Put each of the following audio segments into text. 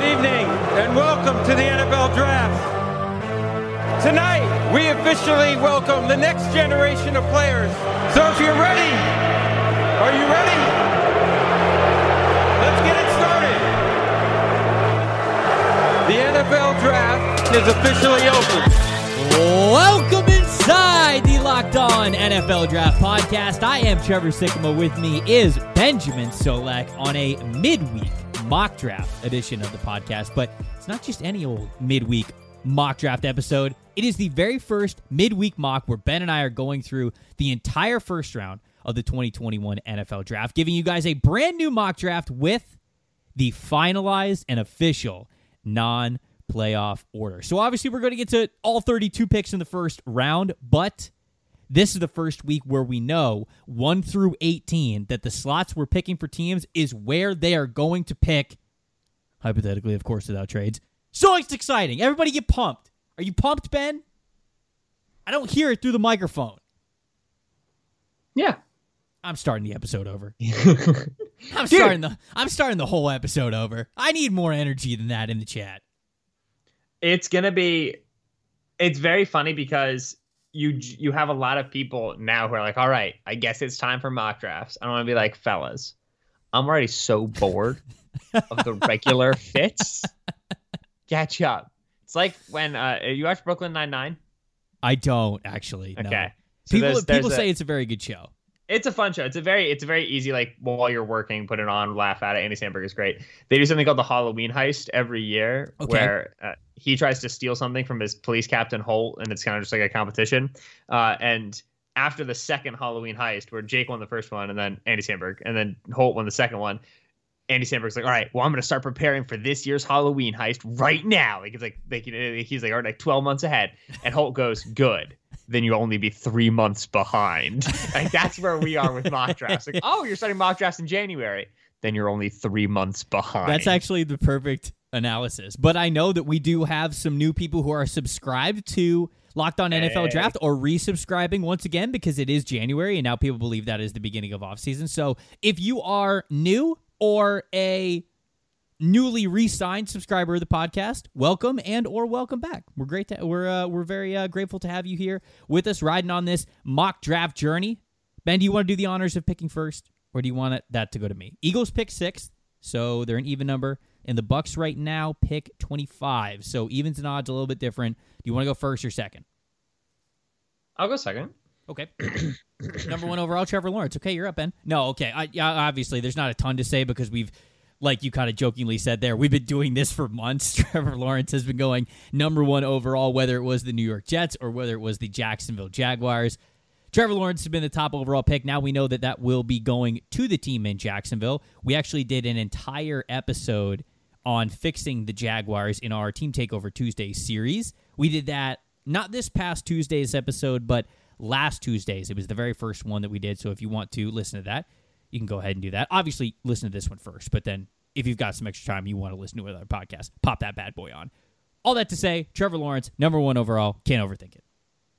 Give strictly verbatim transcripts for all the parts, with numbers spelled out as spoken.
Good evening and welcome to the N F L Draft. Tonight, we officially welcome the next generation of players. So if you're ready, are you ready? Let's get it started. The N F L Draft is officially open. Welcome inside the Locked On N F L Draft Podcast. I am Trevor Sikkema. With me is Benjamin Solak on a midweek mock draft edition of the podcast. But it's not just any old midweek mock draft episode. It is the very first midweek mock where Ben and I are going through the entire first round of the twenty twenty-one N F L Draft, giving you guys a brand new mock draft with the finalized and official non-playoff order. So obviously we're going to get to all thirty-two picks in the first round, but this is the first week where we know one through eighteen that the slots we're picking for teams is where they are going to pick, hypothetically, of course, without trades. So it's exciting. Everybody get pumped. Are you pumped, Ben? I don't hear it through the microphone. Yeah. I'm starting the episode over. I'm starting the I'm starting the whole episode over. I need more energy than that in the chat. It's going to be it's very funny because you you have a lot of people now who are like, all right, I guess it's time for mock drafts. I don't want to be like, fellas, I'm already so bored of the regular fits. Catch up. It's like when uh, you watch Brooklyn Nine-Nine? I don't, actually. Okay. No. So people there's, people there's say a, it's a very good show. It's a fun show. It's a very it's a very easy, like, while you're working, put it on, laugh at it. Andy Samberg is great. They do something called the Halloween heist every year, okay. where uh, he tries to steal something from his police captain, Holt, and it's kind of just like a competition. Uh, and after the second Halloween heist, where Jake won the first one, and then Andy Samberg, and then Holt won the second one, Andy Samberg's like, all right, well, I'm going to start preparing for this year's Halloween heist right now. Like, it's like, like he's like, all right, like twelve months ahead. And Holt goes, good. Then you'll only be three months behind. Like, that's where we are with mock drafts. Like, oh, you're starting mock drafts in January. Then you're only three months behind. That's actually the perfect analysis. But I know that we do have some new people who are subscribed to Locked On N F L Draft or resubscribing once again because it is January and now people believe that is the beginning of offseason. So if you are new or a newly re-signed subscriber of the podcast, welcome and or welcome back. We're great. To, we're uh, we're very uh, grateful to have you here with us, riding on this mock draft journey. Ben, do you want to do the honors of picking first, or do you want it, that to go to me? Eagles pick sixth, so they're an even number, and the Bucks right now pick twenty-five. So evens and odds a little bit different. Do you want to go first or second? I'll go second. Okay. Number one overall, Trevor Lawrence. Okay, you're up, Ben. No, okay. I, yeah, obviously, there's not a ton to say because we've, like you kind of jokingly said there, we've been doing this for months. Trevor Lawrence has been going number one overall, whether it was the New York Jets or whether it was the Jacksonville Jaguars. Trevor Lawrence has been the top overall pick. Now we know that that will be going to the team in Jacksonville. We actually did an entire episode on fixing the Jaguars in our Team Takeover Tuesday series. We did that not this past Tuesday's episode, but last Tuesday's. It was the very first one that we did, so if you want to listen to that, you can go ahead and do that. Obviously, listen to this one first, but then if you've got some extra time, you want to listen to another podcast, pop that bad boy on. All that to say, Trevor Lawrence, number one overall, can't overthink it.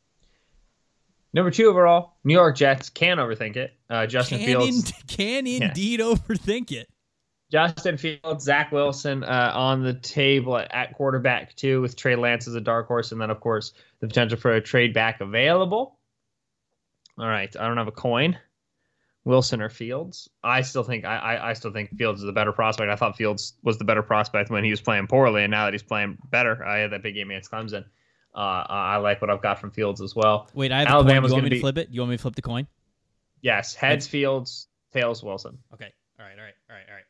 Number two overall, New York Jets, can't overthink it. Uh, Justin can Fields. In, can indeed yeah. overthink it. Justin Fields, Zach Wilson uh, on the table at, at quarterback, too, with Trey Lance as a dark horse, and then, of course, the potential for a trade back available. All right, I don't have a coin. Wilson or Fields? I still think I, I, I still think Fields is the better prospect. I thought Fields was the better prospect when he was playing poorly, and now that he's playing better, I had that big game against Clemson. Uh, I like what I've got from Fields as well. Wait, I have Alabama's a coin. You want me be, to flip it? You want me to flip the coin? Yes, heads Fields, tails Wilson. Okay, all right, all right, all right, all right.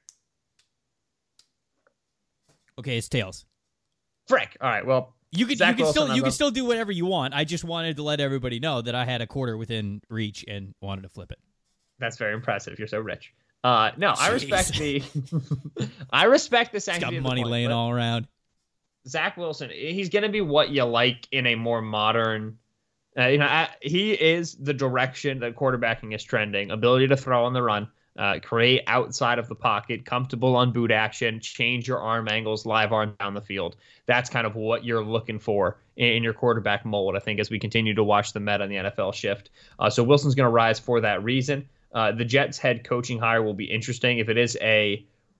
Okay, it's tails. Frick. All right, well, you could you can still you can still do whatever you want. I just wanted to let everybody know that I had a quarter within reach and wanted to flip it. That's very impressive. You're so rich. Uh, no, Jeez. I respect the. I respect the sanctity. Got money of the point, laying all around. Zach Wilson, he's going to be what you like in a more modern. Uh, you know, I, he is the direction that quarterbacking is trending. Ability to throw on the run, uh, create outside of the pocket, comfortable on boot action, change your arm angles, live arm down the field. That's kind of what you're looking for in, in your quarterback mold, I think, as we continue to watch the meta in the N F L shift. Uh, so Wilson's going to rise for that reason. Uh, the Jets head coaching hire will be interesting. If it is a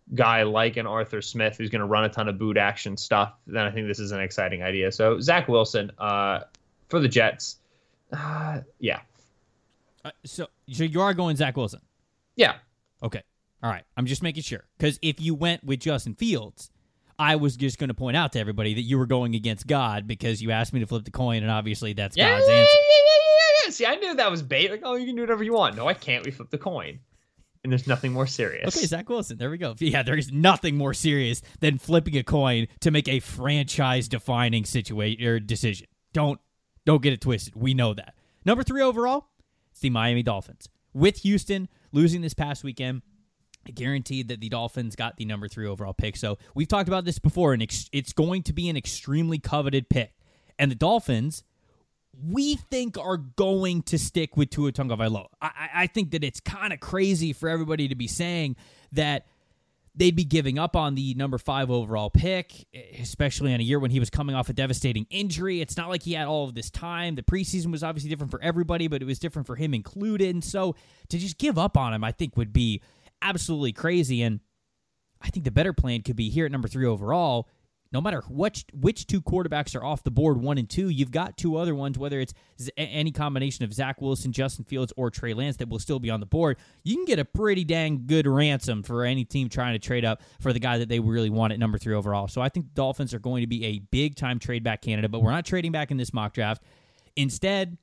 guy like an Arthur Smith who's going to run a ton of boot action stuff, then I think this is an exciting idea. So Zach Wilson uh, for the Jets. Uh, yeah. Uh, so, so you are going Zach Wilson? Yeah. Okay. All right. I'm just making sure. Because if you went with Justin Fields, I was just going to point out to everybody that you were going against God because you asked me to flip the coin, and obviously that's yeah, God's yeah, answer. Yeah, yeah, yeah, yeah. See, I knew that was bait. Like, oh, you can do whatever you want. No, I can't. We flip the coin. And there's nothing more serious. Okay, Zach Wilson. There we go. Yeah, there's nothing more serious than flipping a coin to make a franchise-defining situation or decision. Don't don't get it twisted. We know that. Number three overall, it's the Miami Dolphins. With Houston losing this past weekend, I guaranteed that the Dolphins got the number three overall pick. So we've talked about this before, and ex- it's going to be an extremely coveted pick. And the Dolphins, we think, are going to stick with Tua Tagovailoa. I, I think that it's kind of crazy for everybody to be saying that they'd be giving up on the number five overall pick, especially in a year when he was coming off a devastating injury. It's not like he had all of this time. The preseason was obviously different for everybody, but it was different for him included. And so to just give up on him, I think, would be absolutely crazy. And I think the better plan could be here at number three overall. No matter which, which two quarterbacks are off the board, one and two, you've got two other ones, whether it's any combination of Zach Wilson, Justin Fields, or Trey Lance that will still be on the board. You can get a pretty dang good ransom for any team trying to trade up for the guy that they really want at number three overall. So I think the Dolphins are going to be a big-time trade-back candidate, but we're not trading back in this mock draft. Instead,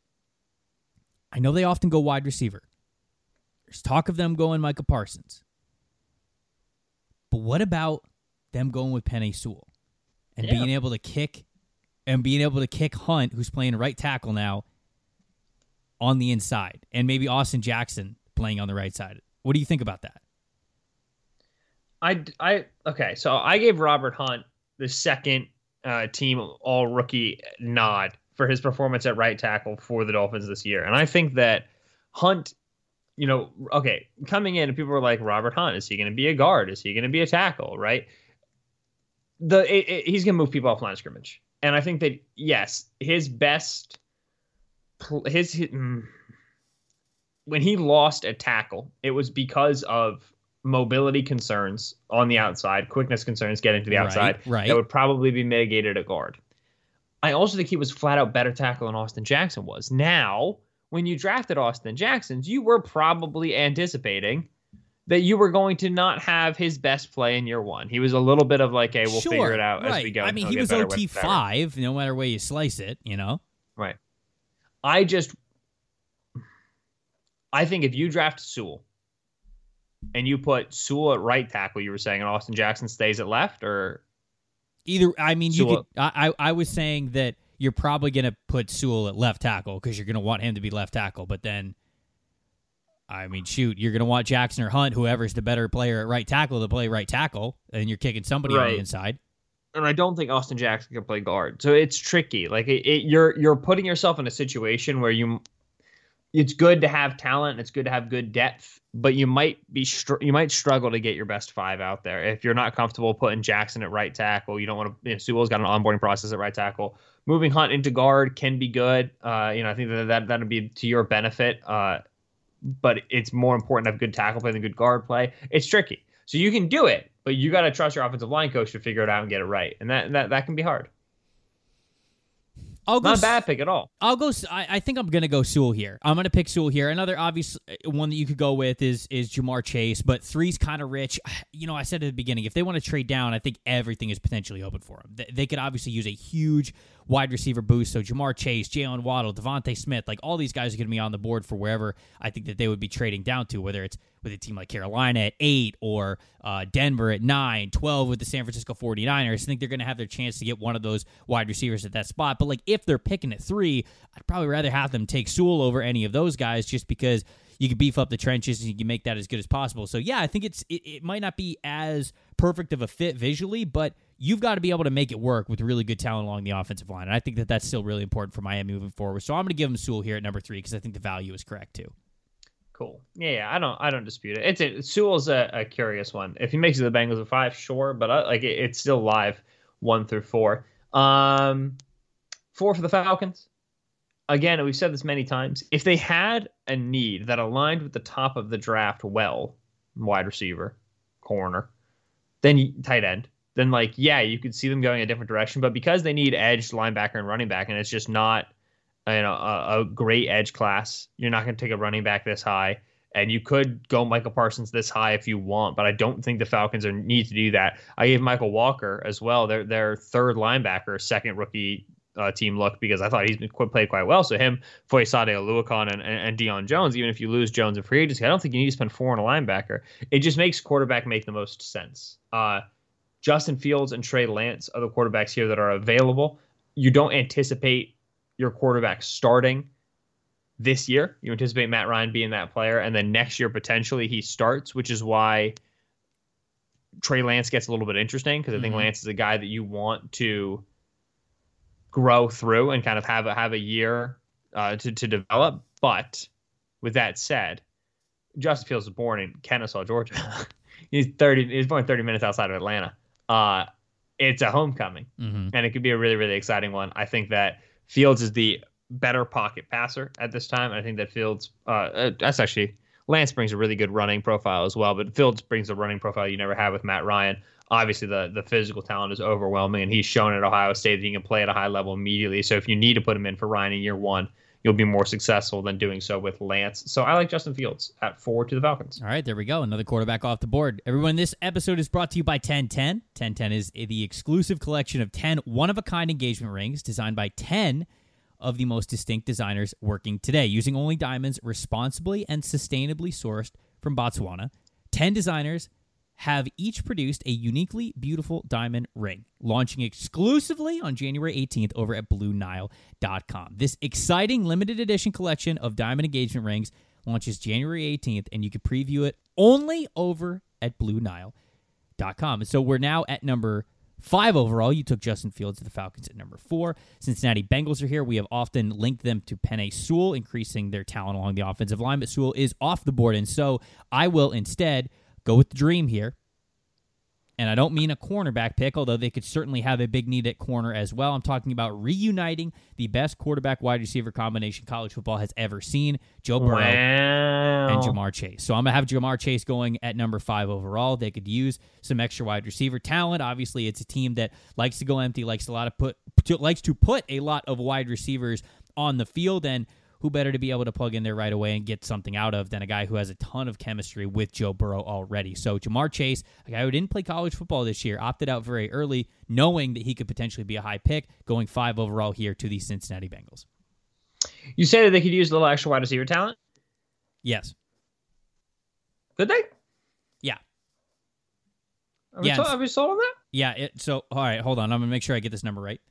I know they often go wide receiver. There's talk of them going Micah Parsons. But what about them going with Penei Sewell? And yeah. being able to kick and being able to kick Hunt, who's playing right tackle now, on the inside. And maybe Austin Jackson playing on the right side. What do you think about that? I, I okay, so I gave Robert Hunt the second uh, team all-rookie nod for his performance at right tackle for the Dolphins this year. And I think that Hunt, you know, okay, coming in, and people were like, Robert Hunt, is he going to be a guard? Is he going to be a tackle, right? The it, it, he's going to move people off line of scrimmage. And I think that, yes, his best, his, his mm, when he lost a tackle, it was because of mobility concerns on the outside, quickness concerns getting to the outside. Right, right. That would probably be mitigated at guard. I also think he was flat out better tackle than Austin Jackson was. Now, when you drafted Austin Jackson, you were probably anticipating that you were going to not have his best play in year one. He was a little bit of like, hey, we'll sure, figure it out right. as we go. I mean, he was O T five, no matter where you slice it, you know? Right. I just, I think if you draft Sewell and you put Sewell at right tackle, you were saying, and Austin Jackson stays at left, or? Either, I mean, you Sewell. could, I, I, I was saying that you're probably going to put Sewell at left tackle because you're going to want him to be left tackle, but then, I mean, shoot, you're going to want Jackson or Hunt, whoever's the better player at right tackle, to play right tackle, and you're kicking somebody right. on the inside. And I don't think Austin Jackson can play guard, so it's tricky. Like it, it, you're you're putting yourself in a situation where you, it's good to have talent, and it's good to have good depth, but you might be str- you might struggle to get your best five out there if you're not comfortable putting Jackson at right tackle. You don't want to. You know, Sewell's got an onboarding process at right tackle. Moving Hunt into guard can be good. Uh, you know, I think that that that'd be to your benefit. Uh, but it's more important to have good tackle play than good guard play. It's tricky. So you can do it, but you got to trust your offensive line coach to figure it out and get it right. And that that, that can be hard. I'll go Not a bad pick at all. I'll go. I, I think I'm going to go Sewell here. I'm going to pick Sewell here. Another obvious one that you could go with is is Jamar Chase, but three's kind of rich. You know, I said at the beginning, if they want to trade down, I think everything is potentially open for them. They, they could obviously use a huge wide receiver boost. So Jamar Chase, Jalen Waddle, Devontae Smith, like all these guys are going to be on the board for wherever I think that they would be trading down to, whether it's with a team like Carolina at eight or uh, Denver at nine, twelve with the San Francisco forty-niners. I think they're going to have their chance to get one of those wide receivers at that spot. But like if they're picking at three, I'd probably rather have them take Sewell over any of those guys just because you can beef up the trenches and you can make that as good as possible. So yeah, I think it's it, it might not be as perfect of a fit visually, but you've got to be able to make it work with really good talent along the offensive line. And I think that that's still really important for Miami moving forward. So I'm going to give them Sewell here at number three because I think the value is correct too. Cool. Yeah, yeah, I don't, I don't dispute it. It's a, Sewell's a, a curious one. If he makes it the Bengals at five, sure, but I, like it, it's still live one through four. Um, four for the Falcons. Again, we've said this many times. If they had a need that aligned with the top of the draft well, wide receiver, corner, then tight end, then like, yeah, you could see them going a different direction. But because they need edge, linebacker, and running back, and it's just not you know a, a great edge class, you're not going to take a running back this high. And you could go Michael Parsons this high if you want, but I don't think the Falcons are need to do that. I gave Michael Walker as well, their their third linebacker, second rookie uh, team look, because I thought he's been played quite well. So him, Foyesade Oluokun, and, and, and Deion Jones, even if you lose Jones in free agency, I don't think you need to spend four on a linebacker. It just makes quarterback make the most sense. Uh, Justin Fields and Trey Lance are the quarterbacks here that are available. You don't anticipate your quarterback starting this year. You anticipate Matt Ryan being that player, and then next year potentially he starts, which is why Trey Lance gets a little bit interesting, because I think mm-hmm. Lance is a guy that you want to grow through and kind of have a, have a year uh, to to develop. But with that said, Justin Fields was born in Kennesaw, Georgia. he's thirty. He was born thirty minutes outside of Atlanta. Uh, it's a homecoming, mm-hmm. and it could be a really really exciting one. I think that Fields is the better pocket passer at this time. I think that Fields, uh, that's actually, Lance brings a really good running profile as well, but Fields brings a running profile you never have with Matt Ryan. Obviously, the the physical talent is overwhelming, and he's shown at Ohio State that he can play at a high level immediately. So if you need to put him in for Ryan in year one, you'll be more successful than doing so with Lance. So I like Justin Fields at four to the Falcons. All right, there we go. Another quarterback off the board. Everyone, this episode is brought to you by ten ten. ten ten is the exclusive collection of ten one-of-a-kind engagement rings designed by ten of the most distinct designers working today, using only diamonds responsibly and sustainably sourced from Botswana. ten designers have each produced a uniquely beautiful diamond ring, launching exclusively on January eighteenth over at Blue Nile dot com. This exciting limited edition collection of diamond engagement rings launches January eighteenth, and you can preview it only over at Blue Nile dot com. And so we're now at number five overall. You took Justin Fields to the Falcons at number four. Cincinnati Bengals are here. We have often linked them to Penei Sewell, increasing their talent along the offensive line, but Sewell is off the board, and so I will instead go with the dream here. And I don't mean a cornerback pick, although they could certainly have a big need at corner as well. I'm talking about reuniting the best quarterback-wide receiver combination college football has ever seen, Joe Burrow wow. and Ja'Marr Chase. So I'm going to have Ja'Marr Chase going at number five overall. They could use some extra wide receiver talent. Obviously, it's a team that likes to go empty, likes a lot of put likes to put a lot of wide receivers on the field, and who better to be able to plug in there right away and get something out of than a guy who has a ton of chemistry with Joe Burrow already. So Ja'Marr Chase, a guy who didn't play college football this year, opted out very early, knowing that he could potentially be a high pick, going five overall here to the Cincinnati Bengals. You say that they could use a little extra wide receiver talent? Yes. Could they? Yeah. Are we, yeah, told, are we sold on that? Yeah. It, so, all right, hold on. I'm going to make sure I get this number right.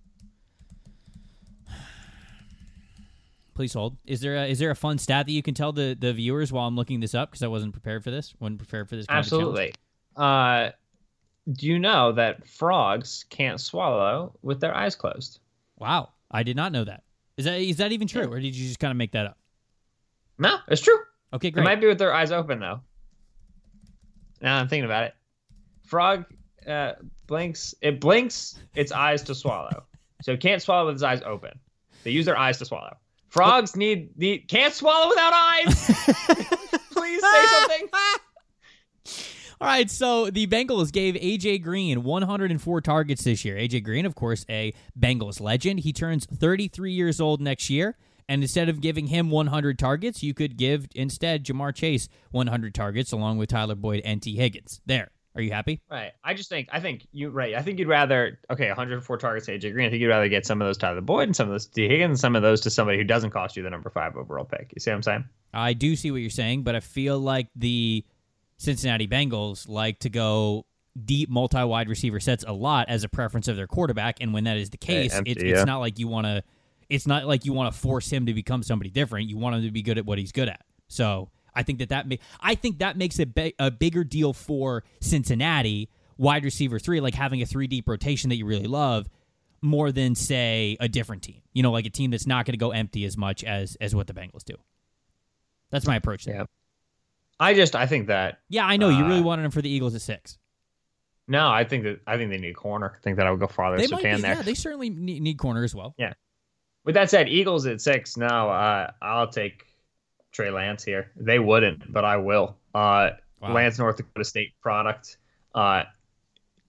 Please hold. Is there a, is there a fun stat that you can tell the, the viewers while I'm looking this up? Because I wasn't prepared for this. wasn't prepared for this. Kind Absolutely. Uh, do you know that frogs can't swallow with their eyes closed? Wow, I did not know that. Is that is that even true, yeah. or did you just kind of make that up? No, it's true. Okay, great. It might be with their eyes open though. Now I'm thinking about it. Frog uh, blinks. It blinks its eyes to swallow, so it can't swallow with its eyes open. They use their eyes to swallow. Frogs need, need can't swallow without eyes. Please say something. All right, so the Bengals gave A J Green one hundred four targets this year. A J Green, of course, a Bengals legend. He turns thirty-three years old next year, and instead of giving him one hundred targets, you could give instead Ja'Marr Chase one hundred targets along with Tyler Boyd and T. Higgins. There. Are you happy? Right. I just think, I think you, right. I think you'd rather, okay, one hundred four targets to A J Green. I think you'd rather get some of those to Tyler Boyd and some of those to Higgins and some of those to somebody who doesn't cost you the number five overall pick. You see what I'm saying? I do see what you're saying, but I feel like the Cincinnati Bengals like to go deep multi-wide receiver sets a lot as a preference of their quarterback. And when that is the case, hey, empty, it's, yeah. it's not like you want to, it's not like you want to force him to become somebody different. You want him to be good at what he's good at. So I think that that may, I think that makes a, ba- a bigger deal for Cincinnati wide receiver three, like having a three deep rotation that you really love, more than say a different team. You know, like a team that's not going to go empty as much as as what the Bengals do. That's my approach there. Yeah. I just I think that yeah, I know uh, you really wanted him for the Eagles at six. No, I think that I think they need a corner. I think that I would go farther. They so might can be, there. Yeah, they certainly need, need corner as well. Yeah. With that said, Eagles at six. No, uh, I'll take Trey Lance here. They wouldn't, but I will. Uh, wow. Lance, North Dakota State product. Uh,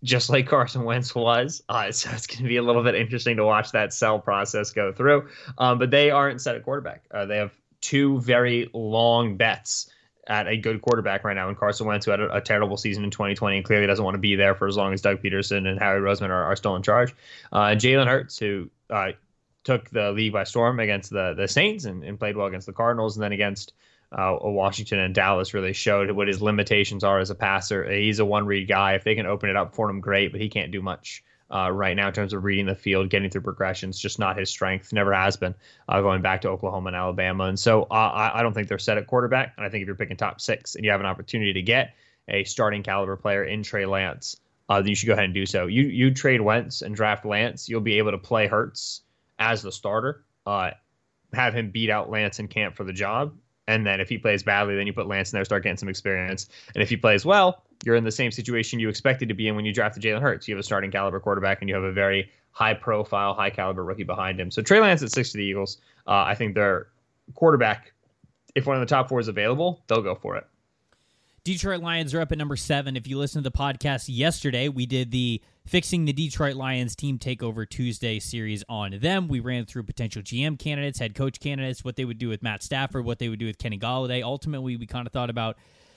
just like Carson Wentz was. Uh, so it's going to be a little bit interesting to watch that sell process go through. Um, but they aren't set at quarterback. Uh, they have two very long bets at a good quarterback right now in Carson Wentz, who had a, a terrible season in twenty twenty and clearly doesn't want to be there for as long as Doug Peterson and Howie Roseman are, are still in charge. Uh, Jalen Hurts, who uh, took the league by storm against the, the Saints and, and played well against the Cardinals, and then against uh, Washington and Dallas really showed what his limitations are as a passer. He's a one-read guy. If they can open it up for him, great, but he can't do much Uh, right now in terms of reading the field, getting through progressions, just not his strength, never has been, uh, going back to Oklahoma and Alabama. And so uh, I, I don't think they're set at quarterback. And I think if you're picking top six and you have an opportunity to get a starting caliber player in Trey Lance, uh, then you should go ahead and do so. You you trade Wentz and draft Lance, you'll be able to play Hurts as the starter, uh, have him beat out Lance in camp for the job. And then if he plays badly, then you put Lance in there, start getting some experience. And if he plays well, you're in the same situation you expected to be in when you drafted Jalen Hurts. You have a starting caliber quarterback, and you have a very high-profile, high-caliber rookie behind him. So Trey Lance at six to the Eagles. Uh, I think their quarterback, if one of the top four is available, they'll go for it. Detroit Lions are up at number seven. If you listen to the podcast yesterday, we did the Fixing the Detroit Lions Team Takeover Tuesday series on them. We ran through potential G M candidates, head coach candidates, what they would do with Matt Stafford, what they would do with Kenny Golladay. Ultimately, we kind of thought about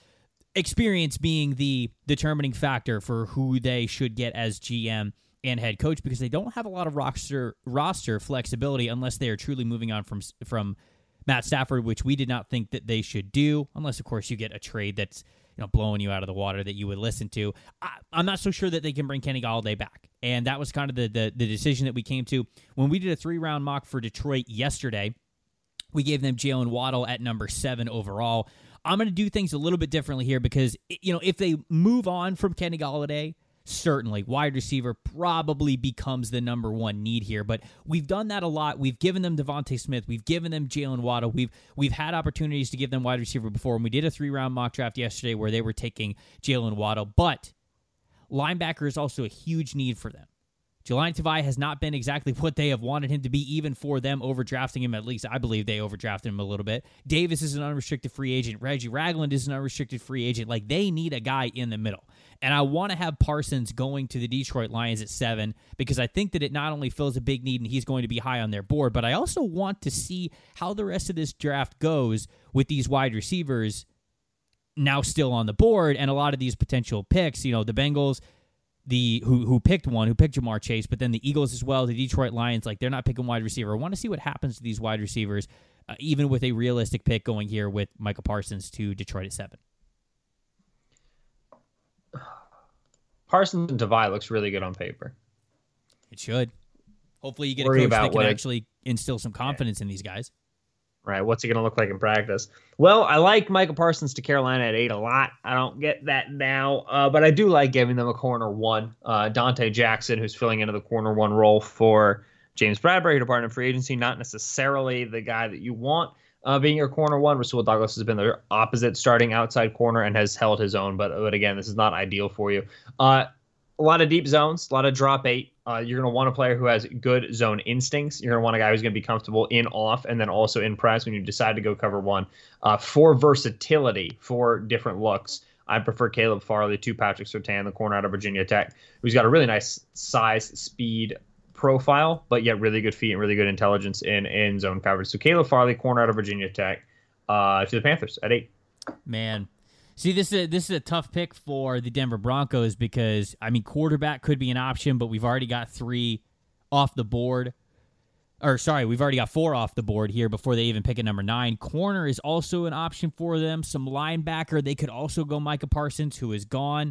experience being the determining factor for who they should get as G M and head coach, because they don't have a lot of roster roster flexibility unless they are truly moving on from from Matt Stafford, which we did not think that they should do, unless, of course, you get a trade that's, you know, blowing you out of the water that you would listen to. I, I'm not so sure that they can bring Kenny Golladay back, and that was kind of the, the the decision that we came to when we did a three-round mock for Detroit yesterday. We gave them Jalen Waddle at number seven overall. I'm going to do things a little bit differently here because, you know, if they move on from Kenny Golladay, certainly wide receiver probably becomes the number one need here. But we've done that a lot. We've given them Devontae Smith. We've given them Jalen Waddle. We've we've had opportunities to give them wide receiver before. And we did a three-round mock draft yesterday where they were taking Jalen Waddle. But linebacker is also a huge need for them. Jahlani Tavai has not been exactly what they have wanted him to be, even for them overdrafting him. At least I believe they overdrafted him a little bit. Davis is an unrestricted free agent. Reggie Ragland is an unrestricted free agent. Like, they need a guy in the middle. And I want to have Parsons going to the Detroit Lions at seven because I think that it not only fills a big need and he's going to be high on their board, but I also want to see how the rest of this draft goes with these wide receivers now still on the board and a lot of these potential picks. You know, the Bengals, the who who picked one, who picked Jamar Chase, but then the Eagles as well, the Detroit Lions, like, they're not picking wide receiver. I want to see what happens to these wide receivers, uh, even with a realistic pick going here with Micah Parsons to Detroit at seven. Parsons and Tavai looks really good on paper. It should. Hopefully you get Worry a coach that can it, actually instill some confidence yeah. in these guys. Right, what's he going to look like in practice? Well, I like Micah Parsons to Carolina at eight a lot. I don't get that now, uh, but I do like giving them a corner one. Uh, Dante Jackson, who's filling into the corner one role for James Bradbury, who departed in free agency, not necessarily the guy that you want uh, being your corner one. Rasul Douglas has been the opposite starting outside corner and has held his own, but, but again, this is not ideal for you. Uh, a lot of deep zones, a lot of drop eight. Uh, you're going to want a player who has good zone instincts. You're going to want a guy who's going to be comfortable in off and then also in press when you decide to go cover one. Uh, for versatility, for different looks, I prefer Caleb Farley to Patrick Surtain, the corner out of Virginia Tech, who's got a really nice size, speed profile, but yet really good feet and really good intelligence in, in zone coverage. So Caleb Farley, corner out of Virginia Tech, uh, to the Panthers at eight. Man. See, this is a, this is a tough pick for the Denver Broncos because, I mean, quarterback could be an option, but we've already got three off the board. Or, sorry, we've already got four off the board here before they even pick at number nine. Corner is also an option for them. Some linebacker. They could also go Micah Parsons, who is gone.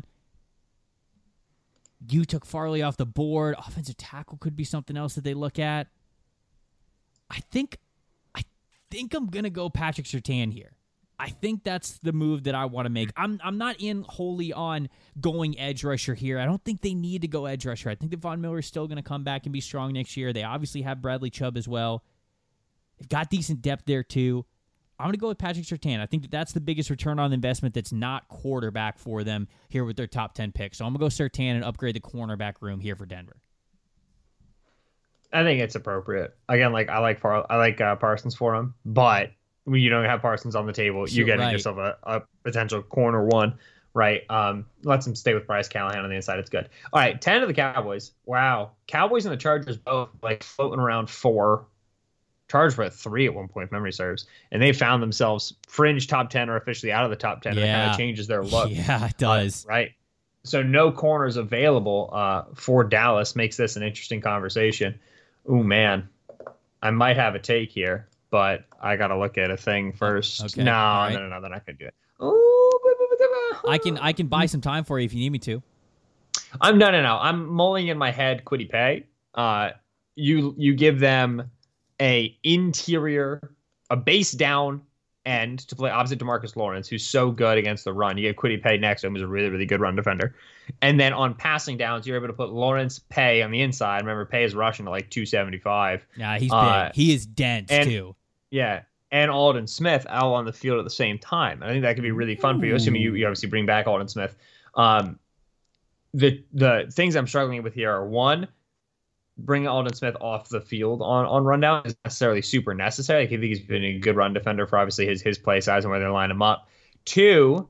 You took Farley off the board. Offensive tackle could be something else that they look at. I think, I think I'm going to go Patrick Surtain here. I think that's the move that I want to make. I'm I'm not in wholly on going edge rusher here. I don't think they need to go edge rusher. I think that Von Miller is still going to come back and be strong next year. They obviously have Bradley Chubb as well. They've got decent depth there too. I'm going to go with Patrick Surtain. I think that that's the biggest return on investment that's not quarterback for them here with their top ten picks. So I'm going to go Surtain and upgrade the cornerback room here for Denver. I think it's appropriate. Again, like I like Far- I like uh, Parsons for him, but when you don't have Parsons on the table, you're getting right. yourself a, a potential corner one right? Um, lets him stay with Bryce Callahan on the inside. It's good. All right, ten to the Cowboys. Wow. Cowboys and the Chargers both like floating around four. Chargers were at three at one point, if memory serves. And they found themselves fringe top ten or officially out of the top ten. Yeah. And it kind of changes their look. Yeah, it does. Uh, right. So no corners available uh, for Dallas makes this an interesting conversation. Ooh, man. I might have a take here, but I got to look at a thing first. Okay. No, right. no, no, no, then I could do it. Ooh. I can I can buy some time for you if you need me to. I'm no no no. I'm mulling in my head. Kwity Paye. Uh, you you give them a interior, a base down end to play opposite DeMarcus Lawrence, who's so good against the run. You get Kwity Paye next to him, who's a really really good run defender, and then on passing downs, you're able to put Lawrence, Paye on the inside. Remember, Paye is rushing to like two seventy-five. Yeah, he's uh, big. He is dense and, too. Yeah. And Aldon Smith all on the field at the same time. And I think that could be really fun for you, assuming you, you obviously bring back Aldon Smith. Um, the the things I'm struggling with here are, one, bringing Aldon Smith off the field on, on rundown isn't necessarily super necessary. I think he's been a good run defender for obviously his, his play size and where they line him up. Two,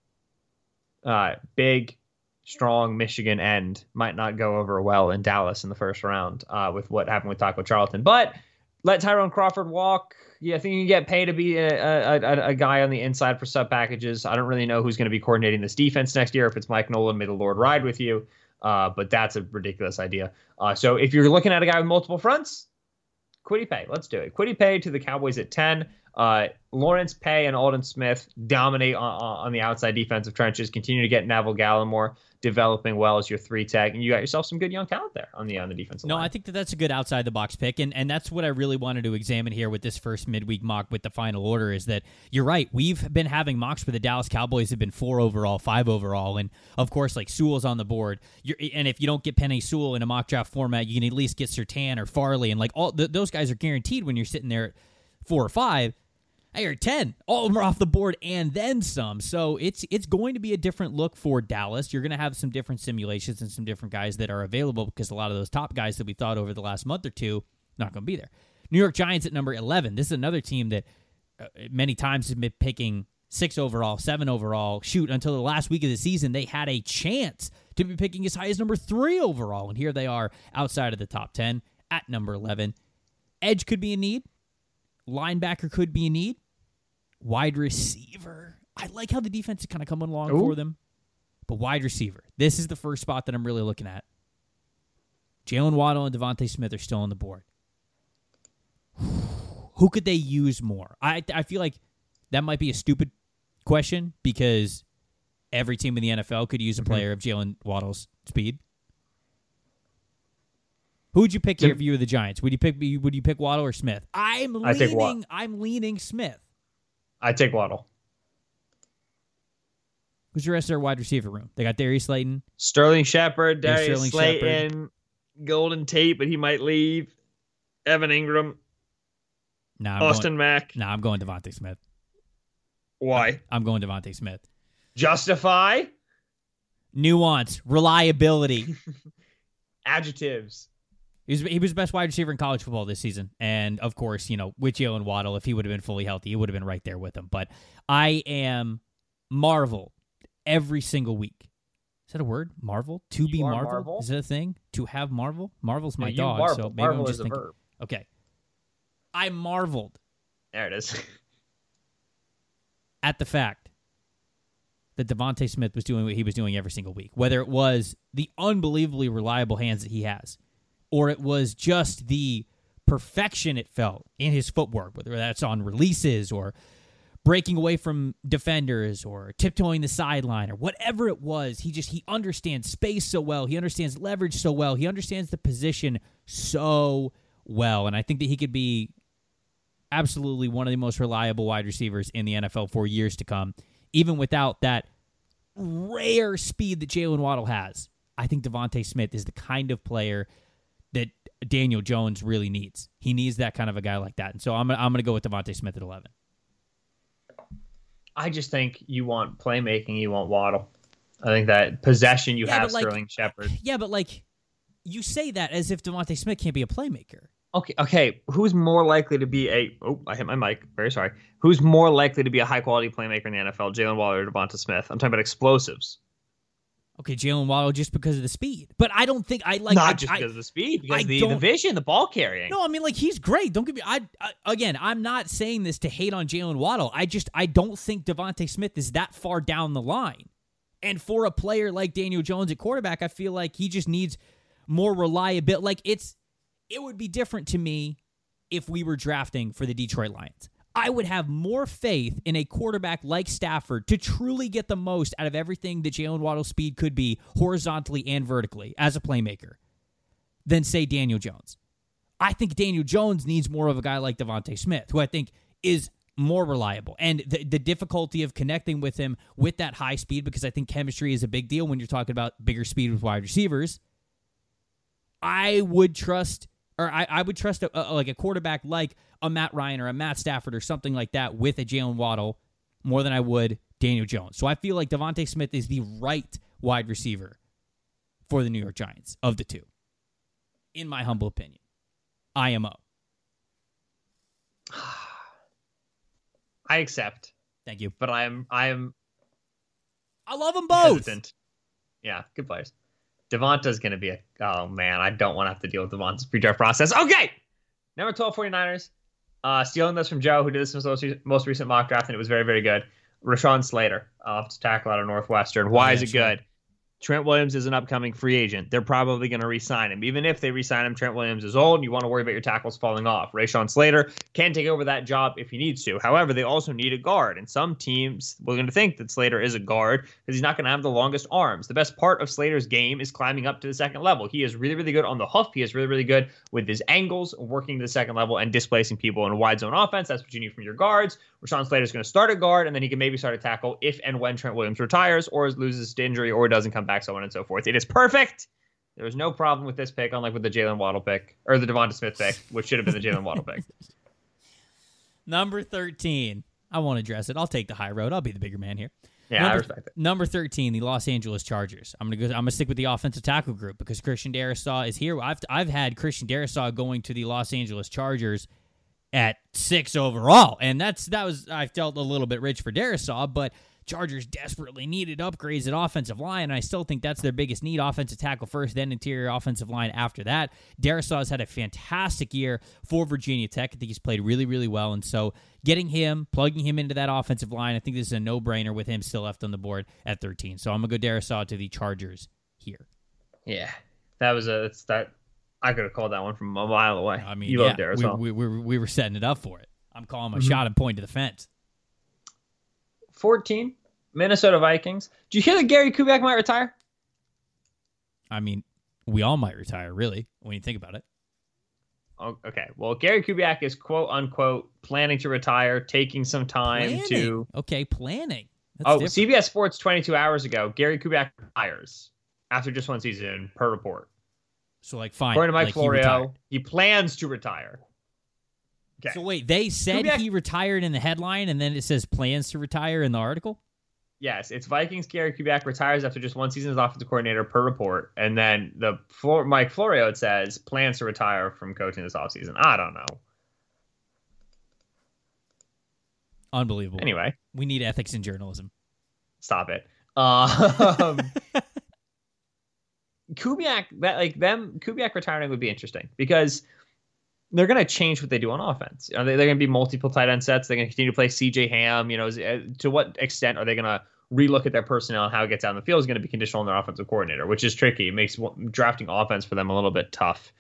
uh, big, strong Michigan end might not go over well in Dallas in the first round uh, with what happened with Taco Charlton. But let Tyrone Crawford walk. Yeah, I think you can get paid to be a, a, a, a guy on the inside for sub packages. I don't really know who's going to be coordinating this defense next year. If it's Mike Nolan, may the Lord ride with you. Uh, but that's a ridiculous idea. Uh, so if you're looking at a guy with multiple fronts, Kwity Paye, let's do it. Kwity Paye to the Cowboys at ten. Uh, Lawrence, Paye, and Aldon Smith dominate on, on the outside defensive trenches. Continue to get Neville Gallimore developing well as your three tech, and you got yourself some good young talent there on the on the defensive no, line. No, I think that that's a good outside the box pick, and and that's what I really wanted to examine here with this first midweek mock with the final order. Is that you're right? We've been having mocks where the Dallas Cowboys have been four overall, five overall, and of course, like Sewell's on the board. You're, and if you don't get Penei Sewell in a mock draft format, you can at least get Surtain or Farley, and like all th- those guys are guaranteed when you're sitting there at four or five. Hey, you're ten. All of them are off the board and then some. So it's it's going to be a different look for Dallas. You're going to have some different simulations and some different guys that are available because a lot of those top guys that we thought over the last month or two not going to be there. New York Giants at number eleven. This is another team that uh, many times has been picking six overall, seven overall. Shoot, until the last week of the season, they had a chance to be picking as high as number three overall. And here they are outside of the top ten at number eleven. Edge could be a need. Linebacker could be a need. Wide receiver. I like how the defense is kind of coming along Ooh. for them. But wide receiver. This is the first spot that I'm really looking at. Jalen Waddle and Devontae Smith are still on the board. Who could they use more? I I feel like that might be a stupid question because every team in the N F L could use a player mm-hmm. of Jalen Waddle's speed. Who would you pick here if you were the Giants? Would you pick Would you pick Waddle or Smith? I'm I leaning. I'm leaning Smith. I take Waddle. Who's the rest of their wide receiver room? They got Darius Slayton. Sterling Shepard, Darius Sterling Slayton, Shepard. Golden Tate, but he might leave. Evan Ingram. Nah, I'm Austin going, Mack. Nah, I'm going Devontae Smith. Why? I'm going Devontae Smith. Justify? Nuance. Reliability. Adjectives. He was, he was the best wide receiver in college football this season. And, of course, you know, with Jalen Waddle, if he would have been fully healthy, he would have been right there with him. But I am marveled every single week. Is that a word? Marvel? To you be marvel? Marvel? Is that a thing? To have marvel? Marvel's my yeah, dog, marvel. so maybe marvel I'm just is a thinking. verb. Okay. I marveled There it is. at the fact that Devontae Smith was doing what he was doing every single week, whether it was the unbelievably reliable hands that he has, or it was just the perfection it felt in his footwork, whether that's on releases or breaking away from defenders or tiptoeing the sideline or whatever it was. He just, he understands space so well. He understands leverage so well. He understands the position so well. And I think that he could be absolutely one of the most reliable wide receivers in the N F L for years to come, even without that rare speed that Jalen Waddle has. I think Devontae Smith is the kind of player that Daniel Jones really needs. He needs that kind of a guy like that. And so I'm, I'm going to go with Devontae Smith at eleven. I just think you want playmaking, you want Waddle. I think that possession, you yeah, have like, Sterling Shepard. Yeah, but like, you say that as if Devontae Smith can't be a playmaker. Okay, okay. Who's more likely to be a? Oh, I hit my mic. Very sorry. Who's more likely to be a high quality playmaker in the N F L? Jalen Waddle or Devonta Smith? I'm talking about explosives. Okay, Jalen Waddle just because of the speed, but I don't think I like not I, just I, because of the speed, because I the, the vision, the ball carrying. No, I mean like he's great. Don't get me. I, I again, I'm not saying this to hate on Jalen Waddle. I just I don't think Devonta Smith is that far down the line, and for a player like Daniel Jones at quarterback, I feel like he just needs more reliability. Like it's it would be different to me if we were drafting for the Detroit Lions. I would have more faith in a quarterback like Stafford to truly get the most out of everything that Jalen Waddle's speed could be horizontally and vertically as a playmaker than, say, Daniel Jones. I think Daniel Jones needs more of a guy like Devonta Smith, who I think is more reliable. And the, the difficulty of connecting with him with that high speed, because I think chemistry is a big deal when you're talking about bigger speed with wide receivers, I would trust... Or I, I would trust a, a, like a quarterback like a Matt Ryan or a Matt Stafford or something like that with a Jalen Waddle more than I would Daniel Jones. So I feel like Devonta Smith is the right wide receiver for the New York Giants of the two, in my humble opinion. I M O. I accept. Thank you. But I am I am I love them both. Hesitant. Yeah, good players. Devonta's going to be a... Oh, man, I don't want to have to deal with Devonta's pre-draft process. Okay! Number twelve, 49ers. Uh, stealing this from Joe, who did this in his most recent mock draft, and it was very, very good. Rashawn Slater, offensive tackle out of Northwestern. Why oh, is it sure. good? Trent Williams is an upcoming free agent. They're probably going to re-sign him. Even if they re-sign him, Trent Williams is old, and you want to worry about your tackles falling off. Rashawn Slater can take over that job if he needs to. However, they also need a guard, and some teams are going to think that Slater is a guard because he's not going to have the longest arms. The best part of Slater's game is climbing up to the second level. He is really, really good on the hoof. He is really, really good with his angles, working to the second level and displacing people in a wide zone offense. That's what you need from your guards. Rashawn Slater is going to start a guard, and then he can maybe start a tackle if and when Trent Williams retires or loses to injury or doesn't come back, so on and so forth. It is perfect. There's no problem with this pick, unlike with the Jalen Waddle pick, or the Devonta Smith pick, which should have been the Jalen Waddle pick. Number thirteen. I won't address it. I'll take the high road. I'll be the bigger man here. Yeah, number, I respect it. Number thirteen, the Los Angeles Chargers. I'm gonna go. I'm gonna stick with the offensive tackle group because Christian Darrisaw is here. I've I've had Christian Darrisaw going to the Los Angeles Chargers at six overall, and that's that was I felt a little bit rich for Darrisaw, but Chargers desperately needed upgrades at offensive line, and I still think that's their biggest need: offensive tackle first, then interior offensive line after that. Darrisaw has had a fantastic year for Virginia Tech. I think he's played really, really well, and so getting him, plugging him into that offensive line, I think this is a no-brainer with him still left on the board at thirteen. So I'm gonna go Darrisaw to the Chargers here. Yeah, that was a that's that. I could have called that one from a mile away. I mean, you yeah, there as we, well. we, we, we were setting it up for it. I'm calling my Mm-hmm. shot and pointing to the fence. fourteen, Minnesota Vikings. Did you hear that Gary Kubiak might retire? I mean, we all might retire, really, when you think about it. Oh, okay. Well, Gary Kubiak is quote unquote planning to retire, taking some time Planning. to. Okay, planning. That's oh, different. C B S Sports twenty-two hours ago, Gary Kubiak retires after just one season, per report. So, like, fine. According to Mike like, Florio, he retired. he plans to retire. Okay. So, wait, they said Kubiak- he retired in the headline, and then it says plans to retire in the article? Yes, it's Vikings. Gary Kubiak retires after just one season as offensive coordinator, per report. And then the Flor- Mike Florio, it says, plans to retire from coaching this offseason. I don't know. Unbelievable. Anyway. We need ethics in journalism. Stop it. Um, Kubiak, that like them, Kubiak retiring would be interesting because they're going to change what they do on offense. Are they, they're going to be multiple tight end sets. They're going to continue to play C J Ham. You know, is, uh, to what extent are they going to relook at their personnel and how it gets out in the field is going to be conditional on their offensive coordinator, which is tricky. It makes drafting offense for them a little bit tough.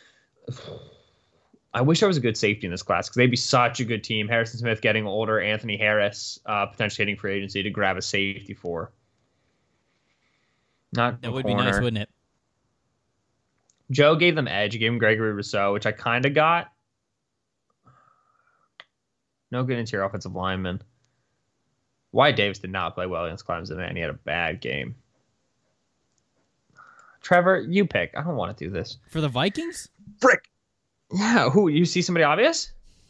I wish there was a good safety in this class because they'd be such a good team. Harrison Smith getting older, Anthony Harris uh, potentially hitting free agency to grab a safety for. Not That would corner. be nice, wouldn't it? Joe gave them edge. He gave him Gregory Rousseau, which I kind of got. No good interior offensive lineman. Wyatt Davis did not play well against Clemson, man. He had a bad game. Trevor, you pick. I don't want to do this. For the Vikings? Frick. Yeah, who? You see somebody obvious?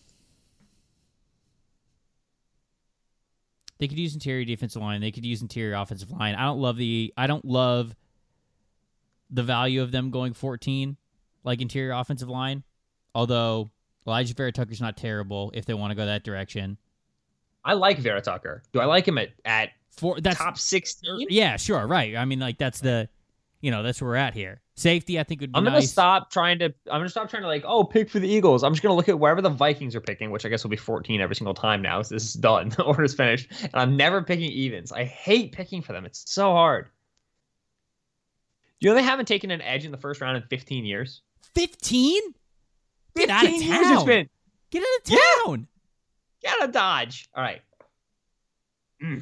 They could use interior defensive line. They could use interior offensive line. I don't love the I don't love the value of them going fourteen, like interior offensive line. Although Elijah Vera Tucker's not terrible if they want to go that direction. I like Vera Tucker. Do I like him at, at For, that's, top sixteen? Yeah, sure, right. I mean, like, that's the, you know, that's where we're at here. Safety, I think, would be I'm gonna nice. stop trying to. I'm gonna stop trying to like, oh, pick for the Eagles. I'm just gonna look at wherever the Vikings are picking, which I guess will be fourteen every single time now. So this is done. The order's finished, and I'm never picking evens. I hate picking for them. It's so hard. You know they haven't taken an edge in the first round in fifteen years. fifteen? Get out of fifteen town. years it's been. Get out of town. Yeah. Get out of Dodge. All right. Mm.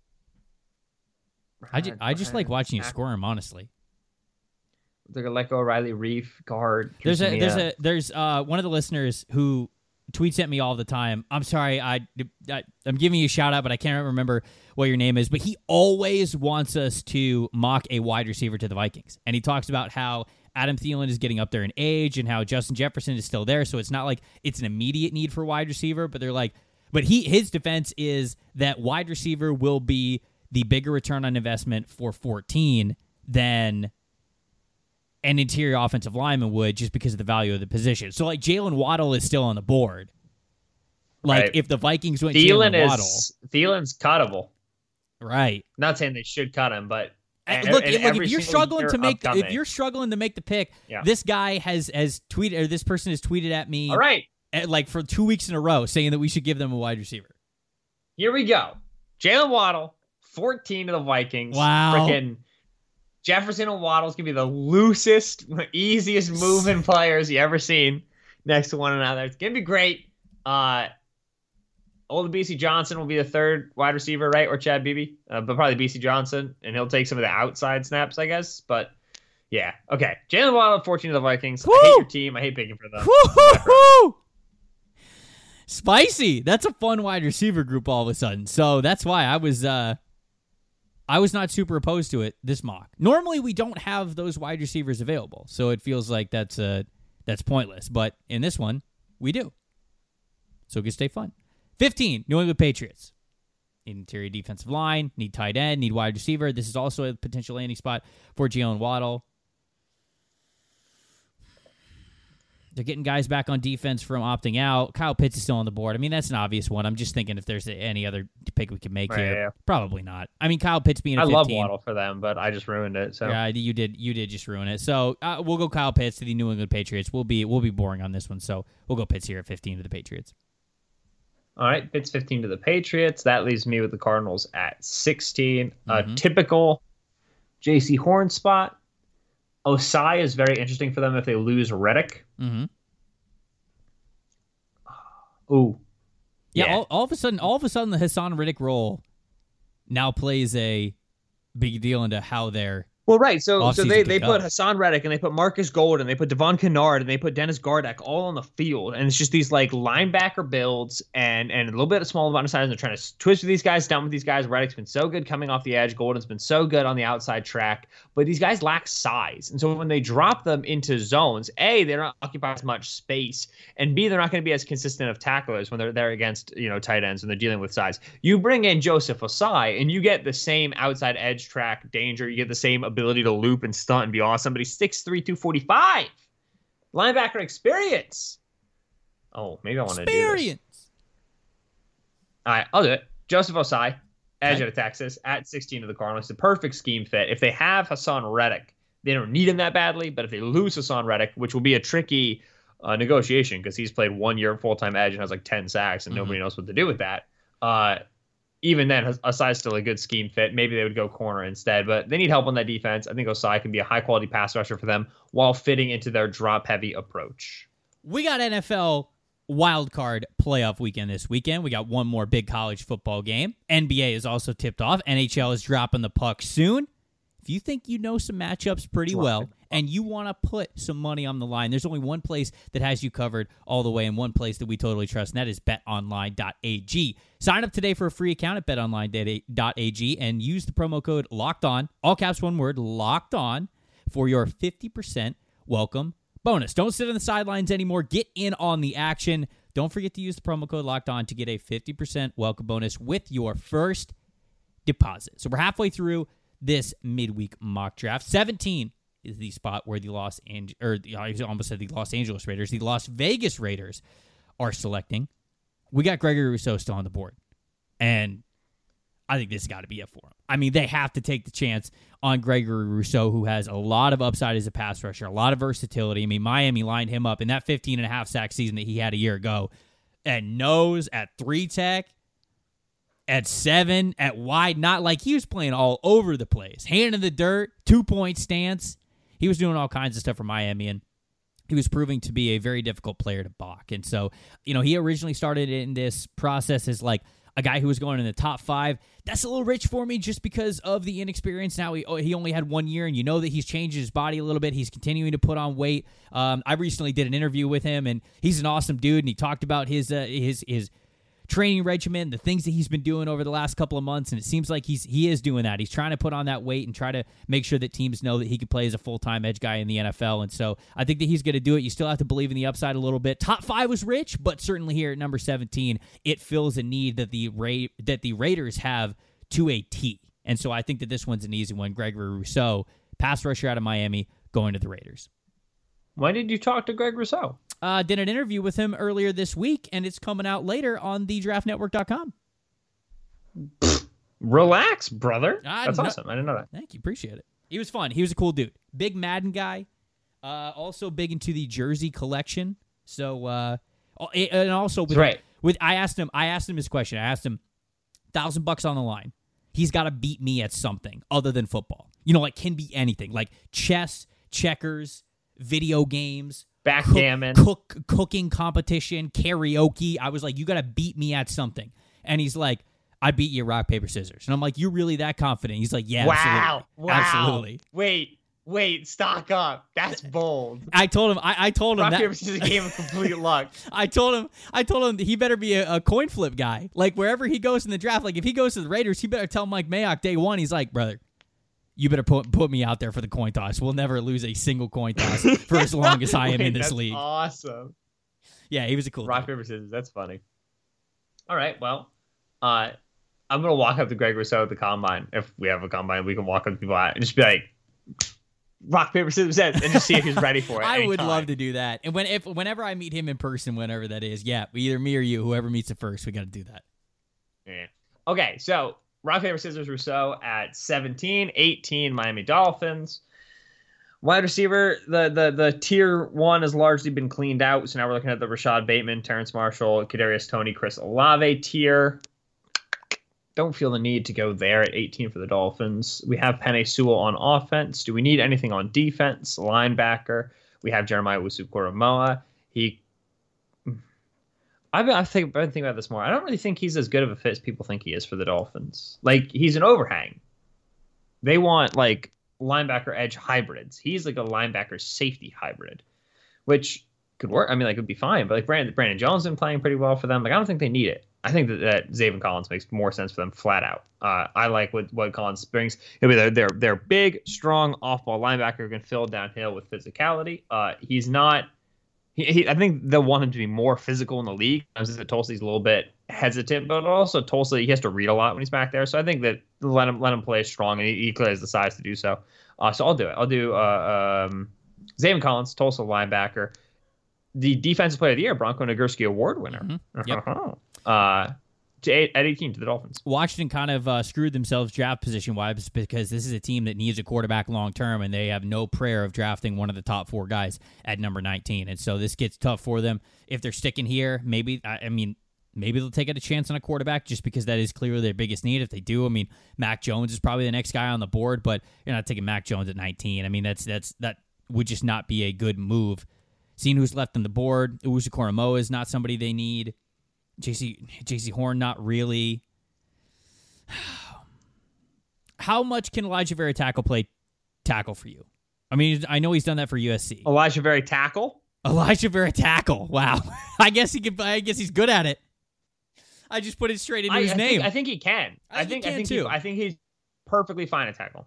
I just, I just like watching you squirm, honestly. They're gonna let go of Riley Reef, guard. There's a there's a there's uh one of the listeners who tweets at me all the time. I'm sorry, I, I I'm giving you a shout out, but I can't remember what your name is. But he always wants us to mock a wide receiver to the Vikings, and he talks about how Adam Thielen is getting up there in age and how Justin Jefferson is still there. So it's not like it's an immediate need for wide receiver, but they're like, but he his defense is that wide receiver will be the bigger return on investment for fourteen than an interior offensive lineman would, just because of the value of the position. So, like, Jalen Waddle is still on the board. Like, right. if the Vikings went Thielen Jalen is, Waddle. Thielen's cuttable. Right. Not saying they should cut him, but And and, look, and look every if you're single struggling year to make upcoming. if you're struggling to make the pick, Yeah. this guy has has tweeted, or this person has tweeted at me All right. at, like for two weeks in a row saying that we should give them a wide receiver. Here we go. Jalen Waddle, fourteen to the Vikings. Wow. Freaking Jefferson and Waddle's going to be the loosest, easiest moving players you ever seen next to one another. It's going to be great. Uh, Old B C Johnson will be the third wide receiver, right? Or Chad Beebe, uh, but probably B C Johnson, and he'll take some of the outside snaps, I guess. But yeah, okay. Jalen Waddle, fourteen to the Vikings. Woo! I hate your team. I hate picking for them. Woo-hoo-hoo! Spicy. That's a fun wide receiver group all of a sudden. So that's why I was uh, I was not super opposed to it this mock. Normally we don't have those wide receivers available, so it feels like that's uh, that's pointless. But in this one, we do. So it can stay fun. fifteen, New England Patriots. Need interior defensive line, need tight end, need wide receiver. This is also a potential landing spot for Jalen Waddle. They're getting guys back on defense from opting out. Kyle Pitts is still on the board. I mean, that's an obvious one. I'm just thinking if there's any other pick we can make Right, here. yeah. Probably not. I mean, Kyle Pitts being a I fifteen. love Waddle for them, but I just ruined it. So Yeah, you did. You did just ruin it. So uh, we'll go Kyle Pitts to the New England Patriots. We'll be we'll be boring on this one. So we'll go Pitts here at fifteen to the Patriots. all right, Pitts fifteen to the Patriots. That leaves me with the Cardinals at sixteen. Mhm. A typical J C Horn spot. Osai is very interesting for them if they lose Reddick. Mm-hmm. Ooh. Yeah, Yeah. All, all of a sudden, all of a sudden, the Hassan Riddick role now plays a big deal into how they're. Well, right. So, so Offseason they, they pick put up. Hassan Reddick and they put Marcus Gold and they put Devon Kennard and they put Dennis Gardeck all on the field. And it's just these like linebacker builds and, and a little bit of small amount of size. And they're trying to twist with these guys, down with these guys. Reddick's been so good coming off the edge. Golden's been so good on the outside track. But these guys lack size. And so when they drop them into zones, A, they don't occupy as much space. And B, they're not going to be as consistent of tacklers when they're there against, you know, tight ends when they're dealing with size. You bring in Joseph Osai and you get the same outside edge track danger. You get the same ability to loop and stunt and be awesome, but he's six three, two forty-five. Linebacker experience. Oh, maybe I want to do this. Experience. All right, I'll do it. Joseph Osai, edge Okay. out of Texas, at sixteen to the Cardinals. The perfect scheme fit. If they have Hassan Reddick, they don't need him that badly, but if they lose Hassan Reddick, which will be a tricky uh, negotiation because he's played one year full-time edge and has like ten sacks and Mhm. nobody knows what to do with that. Uh, even then, Osai's still a good scheme fit. Maybe they would go corner instead, but they need help on that defense. I think Osai can be a high-quality pass rusher for them while fitting into their drop-heavy approach. We got N F L wildcard playoff weekend this weekend. We got one more big college football game. N B A is also tipped off. N H L is dropping the puck soon. If you think you know some matchups pretty well and you want to put some money on the line, there's only one place that has you covered all the way and one place that we totally trust, and that is bet online dot a g. Sign up today for a free account at bet online dot a g and use the promo code LOCKEDON, all caps one word, LOCKED ON, for your fifty percent welcome bonus. Don't sit on the sidelines anymore. Get in on the action. Don't forget to use the promo code LOCKEDON to get a fifty percent welcome bonus with your first deposit. So we're halfway through this midweek mock draft. seventeen is the spot where the Los Angeles, or the, I almost said the Los Angeles Raiders, the Las Vegas Raiders are selecting. We got Gregory Rousseau still on the board, and I think this has got to be it for him. I mean, they have to take the chance on Gregory Rousseau, who has a lot of upside as a pass rusher, a lot of versatility. I mean, Miami lined him up in that fifteen and a half sack season that he had a year ago, at nose, at three tech, at seven, at wide, not like he was playing all over the place. Hand in the dirt, two-point stance. He was doing all kinds of stuff for Miami, and he was proving to be a very difficult player to balk. And so, you know, he originally started in this process as like a guy who was going in the top five. That's a little rich for me just because of the inexperience. Now he, he only had one year, and you know that he's changed his body a little bit. He's continuing to put on weight. Um, I recently did an interview with him, and he's an awesome dude, and he talked about his uh, his his training regimen, the things that he's been doing over the last couple of months, and it seems like he's he is doing that. He's trying to put on that weight and try to make sure that teams know that he can play as a full-time edge guy in the N F L, and so I think that he's going to do it. You still have to believe in the upside a little bit. Top five was rich, but certainly here at number seventeen, it fills a need that the Ra- that the Raiders have to a T, and so I think that this one's an easy one. Gregory Rousseau, pass rusher out of Miami, going to the Raiders. When did you talk to Greg Rousseau? Uh, did an interview with him earlier this week, and it's coming out later on the draft network dot com. Relax, brother. I That's know. awesome. I didn't know that. Thank you. Appreciate it. He was fun. He was a cool dude. Big Madden guy. Uh, also big into the jersey collection. So, uh, and also with, right. with I asked him. I asked him his question. I asked him, thousand bucks on the line. He's got to beat me at something other than football. You know, like can be anything, like chess, checkers, video games. Backgammon, cook, cook, cooking competition, karaoke. I was like, you got to beat me at something. And he's like, I beat you at rock, paper, scissors. And I'm like, you're really that confident? He's like, yeah, wow, absolutely. Wow. Absolutely. Wait, wait, stock up. That's bold. I told him, I, I told him rock, that. paper, scissors is a game of complete luck. I told him, I told him that he better be a, a coin flip guy. Like wherever he goes in the draft, like if he goes to the Raiders, he better tell Mike Mayock day one, he's like, brother, you better put put me out there for the coin toss. We'll never lose a single coin toss for as long as I am Wait, in this that's league. Awesome. Yeah, he was a cool rock, dude. paper, scissors. That's funny. All right, well, uh, I'm gonna walk up to Greg Rousseau at the combine. If we have a combine, we can walk up to people out and just be like, rock, paper, scissors, scissors, and just see if he's ready for it. I would anytime. love to do that. And when if whenever I meet him in person, whenever that is, yeah, either me or you, whoever meets it first, we got to do that. Yeah. Okay, so rock, paper, scissors, Rousseau at seventeen, eighteen, Miami Dolphins. Wide receiver, the the the tier one has largely been cleaned out. So now we're looking at the Rashad Bateman, Terrence Marshall, Kadarius Toney, Chris Olave tier. Don't feel the need to go there at eighteen for the Dolphins. We have Penei Sewell on offense. Do we need anything on defense? Linebacker. We have Jeremiah Owusu-Koramoah. He, I've been, I think, I've been thinking about this more. I don't really think he's as good of a fit as people think he is for the Dolphins. Like, he's an overhang. They want, like, linebacker edge hybrids. He's like a linebacker safety hybrid, which could work. I mean, like, it would be fine. But, like, Brandon, Brandon Jones has been playing pretty well for them. Like, I don't think they need it. I think that, that Zaven Collins makes more sense for them flat out. Uh, I like what, what Collins brings. He'll be their, their, their big, strong off-ball linebacker who can fill downhill with physicality. Uh, he's not he, – he, I think they'll want him to be more physical in the league. I was at Tulsa, he's a little bit hesitant, but also Tulsa, he has to read a lot when he's back there. So I think that let him let him play strong, and he, he clearly has the size to do so. Uh, so I'll do it. I'll do uh, um, Zaven Collins, Tulsa linebacker. The defensive player of the year, Bronco Nagurski Award winner. Mm-hmm. Yep. uh, to eight, at eighteen to the Dolphins. Washington kind of uh, screwed themselves draft position-wise because this is a team that needs a quarterback long-term, and they have no prayer of drafting one of the top four guys at number nineteen. And so this gets tough for them. If they're sticking here, maybe, I, I mean, maybe they'll take a chance on a quarterback just because that is clearly their biggest need. If they do, I mean, Mac Jones is probably the next guy on the board, but you're not taking Mac Jones at nineteen. I mean, that's that's that would just not be a good move. Seeing who's left on the board, Owusu-Koramoah is not somebody they need. J C J C Horn, not really. How much can Elijah Vera tackle play tackle for you? I mean, I know he's done that for U S C. Elijah Vera tackle? Elijah Vera tackle. Wow. I guess he could. I guess he's good at it. I just put it straight into I, his I name. Think, I think he can. I, I think. think I think. too. He, I think he's perfectly fine at tackle.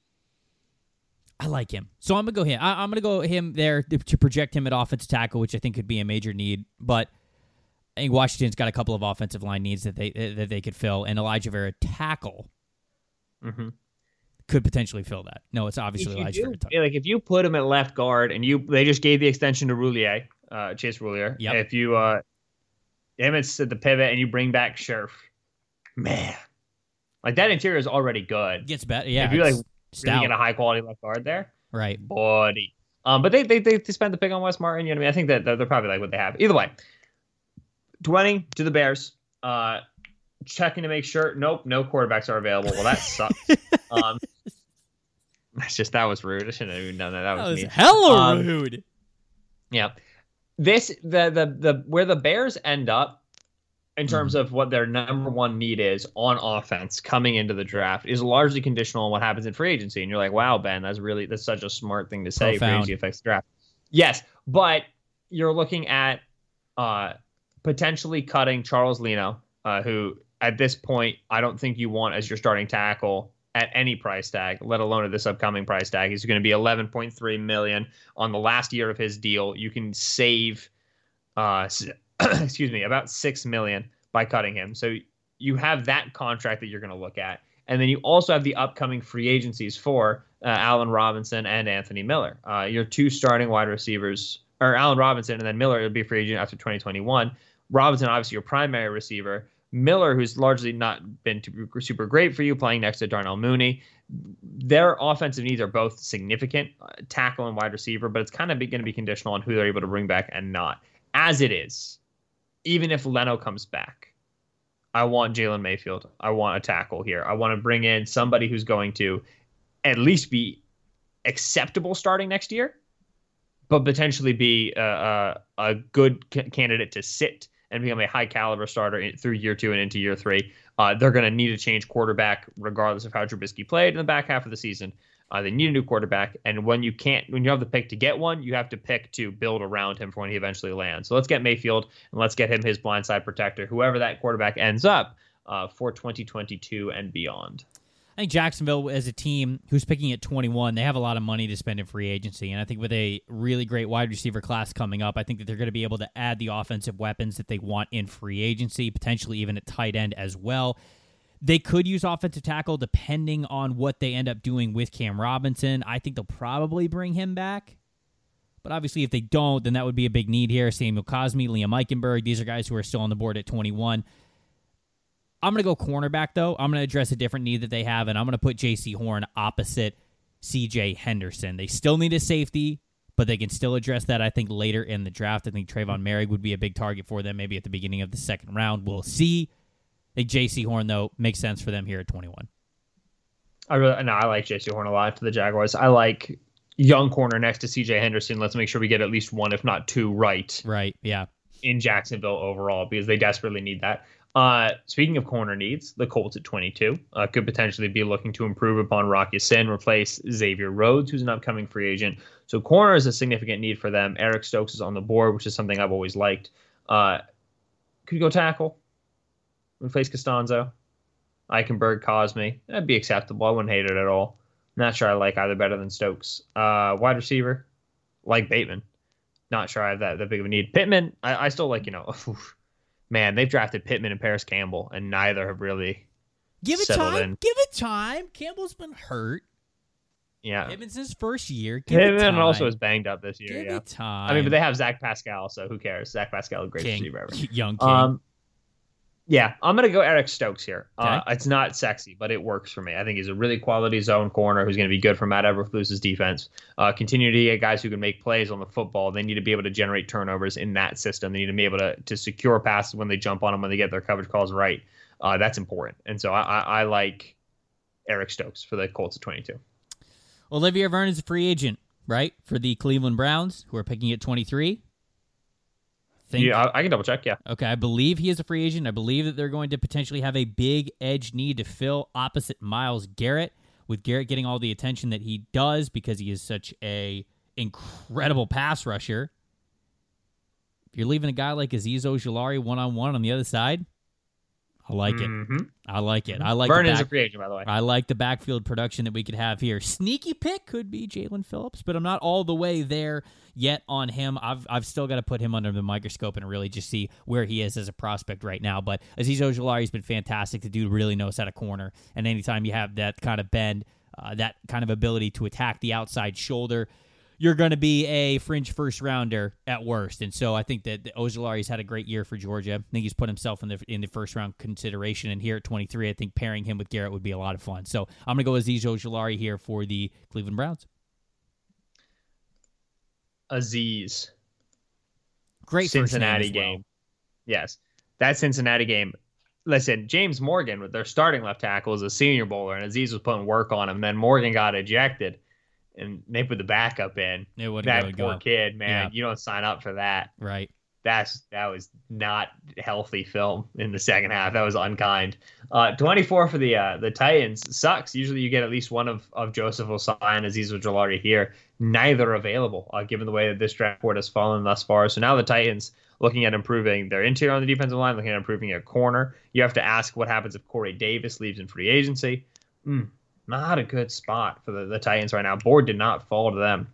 I like him. So I'm going to go him. I, I'm going to go him there to, to project him at offensive tackle, which I think could be a major need. But I think Washington's got a couple of offensive line needs that they that they could fill. And Elijah Vera tackle mm-hmm. could potentially fill that. No, it's obviously Elijah do, Vera. Like if you put him at left guard and you they just gave the extension to Roulier, uh, Chase Roulier. Yep. If you uh, Emmett's at the pivot and you bring back Scherf, man, like that interior is already good. Gets better. Yeah. If you like stout. really get a high quality left guard there, Right. Body. Um, but they they they, they spent the pick on Wes Martin. You know what I mean? I think that they're, they're probably like what they have. Either way, twenty to the Bears. Uh, checking to make sure. Nope, no quarterbacks are available. Well, that sucks. um, that's just that was rude. I shouldn't have even done that. That was, That was mean. hella Um, rude. Yeah, this the the the where the Bears end up in terms of what their number one need is on offense coming into the draft is largely conditional on what happens in free agency. And you're like, wow, Ben, that's really that's such a smart thing to say. Free agency affects the draft. Yes, but you're looking at uh, potentially cutting Charles Leno, uh, who at this point I don't think you want as your starting tackle at any price tag, let alone at this upcoming price tag. He's going to be eleven point three million dollars on the last year of his deal. You can save uh, excuse me, about six million dollars by cutting him. So you have that contract that you're going to look at. And then you also have the upcoming free agencies for uh, Allen Robinson and Anthony Miller. Uh, your two starting wide receivers, or Allen Robinson, and then Miller will be a free agent after twenty twenty-one. Robinson, obviously your primary receiver. Miller, who's largely not been too, super great for you, playing next to Darnell Mooney. Their offensive needs are both significant, uh, tackle and wide receiver, but it's kind of going to be conditional on who they're able to bring back and not. As it is, even if Leno comes back, I want Jalen Mayfield. I want a tackle here. I want to bring in somebody who's going to at least be acceptable starting next year, but potentially be a, a, a good c- candidate to sit and become a high caliber starter in, through year two and into year three. Uh, they're going to need to change quarterback regardless of how Trubisky played in the back half of the season. Uh, they need a new quarterback, and when you can't, when you have the pick to get one, you have to pick to build around him for when he eventually lands. So let's get Mayfield and let's get him his blindside protector, whoever that quarterback ends up uh, for twenty twenty-two and beyond. I think Jacksonville, as a team who's picking at twenty-one, they have a lot of money to spend in free agency. And I think with a really great wide receiver class coming up, I think that they're going to be able to add the offensive weapons that they want in free agency, potentially even at tight end as well. They could use offensive tackle depending on what they end up doing with Cam Robinson. I think they'll probably bring him back. But obviously, if they don't, then that would be a big need here. Samuel Cosmi, Liam Eichenberg, these are guys who are still on the board at twenty-one. I'm going to go cornerback, though. I'm going to address a different need that they have, and I'm going to put J C Horn opposite C J Henderson. They still need a safety, but they can still address that, I think, later in the draft. I think Trayvon Merrick would be a big target for them, maybe at the beginning of the second round. We'll see. I think J C Horn, though, makes sense for them here at twenty-one. I really, no, I like J C Horn a lot for the Jaguars. I like young corner next to C J Henderson. Let's make sure we get at least one, if not two, right. Right, yeah. In Jacksonville overall, because they desperately need that. Uh, speaking of corner needs, the Colts at twenty-two uh, could potentially be looking to improve upon Rocky Sin, replace Xavier Rhodes, who's an upcoming free agent. So corner is a significant need for them. Eric Stokes is on the board, which is something I've always liked. Uh, could you go tackle? Replace Costanzo, Eichenberg, Cosme. That'd be acceptable. I wouldn't hate it at all. Not sure I like either better than Stokes. Uh, wide receiver, like Bateman. Not sure I have that, that big of a need. Pittman, I, I still like, you know, man, they've drafted Pittman and Paris Campbell, and neither have really Give it settled time. in. Give it time. Campbell's been hurt. Yeah. Pittman's his first year. Give it Pittman time. also is banged up this year. Give yeah. it time. I mean, but they have Zach Pascal, so who cares? Zach Pascal, great King. receiver ever. Young King. Um, yeah, I'm going to go Eric Stokes here. Uh, Okay. It's not sexy, but it works for me. I think he's a really quality zone corner who's going to be good for Matt Eberflus's defense. Uh, continue to get guys who can make plays on the football. They need to be able to generate turnovers in that system. They need to be able to, to secure passes when they jump on them, when they get their coverage calls right. Uh, that's important. And so I, I, I like Eric Stokes for the Colts at twenty-two. Olivier Vernon is a free agent, right, for the Cleveland Browns, who are picking at twenty-three. Think, Yeah, I, I can double check, yeah. Okay, I believe he is a free agent. I believe that they're going to potentially have a big edge need to fill opposite Myles Garrett, with Garrett getting all the attention that he does because he is such a incredible pass rusher. If you're leaving a guy like Azeez Ojulari one-on-one on the other side, I like it. Mm-hmm. I like it. I like the Vernon's back- a free agent, by the way. I like the backfield production that we could have here. Sneaky pick could be Jalen Phillips, but I'm not all the way there yet on him. I've I've still got to put him under the microscope and really just see where he is as a prospect right now. But Azeez Ojulari's been fantastic. The dude really knows how to corner, and anytime you have that kind of bend uh, that kind of ability to attack the outside shoulder, you're going to be a fringe first rounder at worst. And so I think that Ojulari's had a great year for Georgia. I think he's put himself in the in the first round consideration. And here at twenty-three, I think pairing him with Garrett would be a lot of fun. So I'm going to go Azeez Ojulari here for the Cleveland Browns. Azeez. Great Cincinnati first name as well. game. Yes. That Cincinnati game. Listen, James Morgan, with their starting left tackle, is a senior bowler, and Azeez was putting work on him. Then Morgan got ejected, and they put the backup in. It wouldn't that really poor go. kid, man. Yeah. You don't sign up for that. Right. That's that was not healthy film in the second half. That was unkind. Uh, twenty-four for the uh, the Titans sucks. Usually you get at least one of, of Joseph Ossai and Azeez Ojulari here. Neither available, uh, given the way that this draft board has fallen thus far. So now the Titans looking at improving their interior on the defensive line, looking at improving their corner. You have to ask what happens if Corey Davis leaves in free agency. Mm, not a good spot for the, the Titans right now. Board did not fall to them.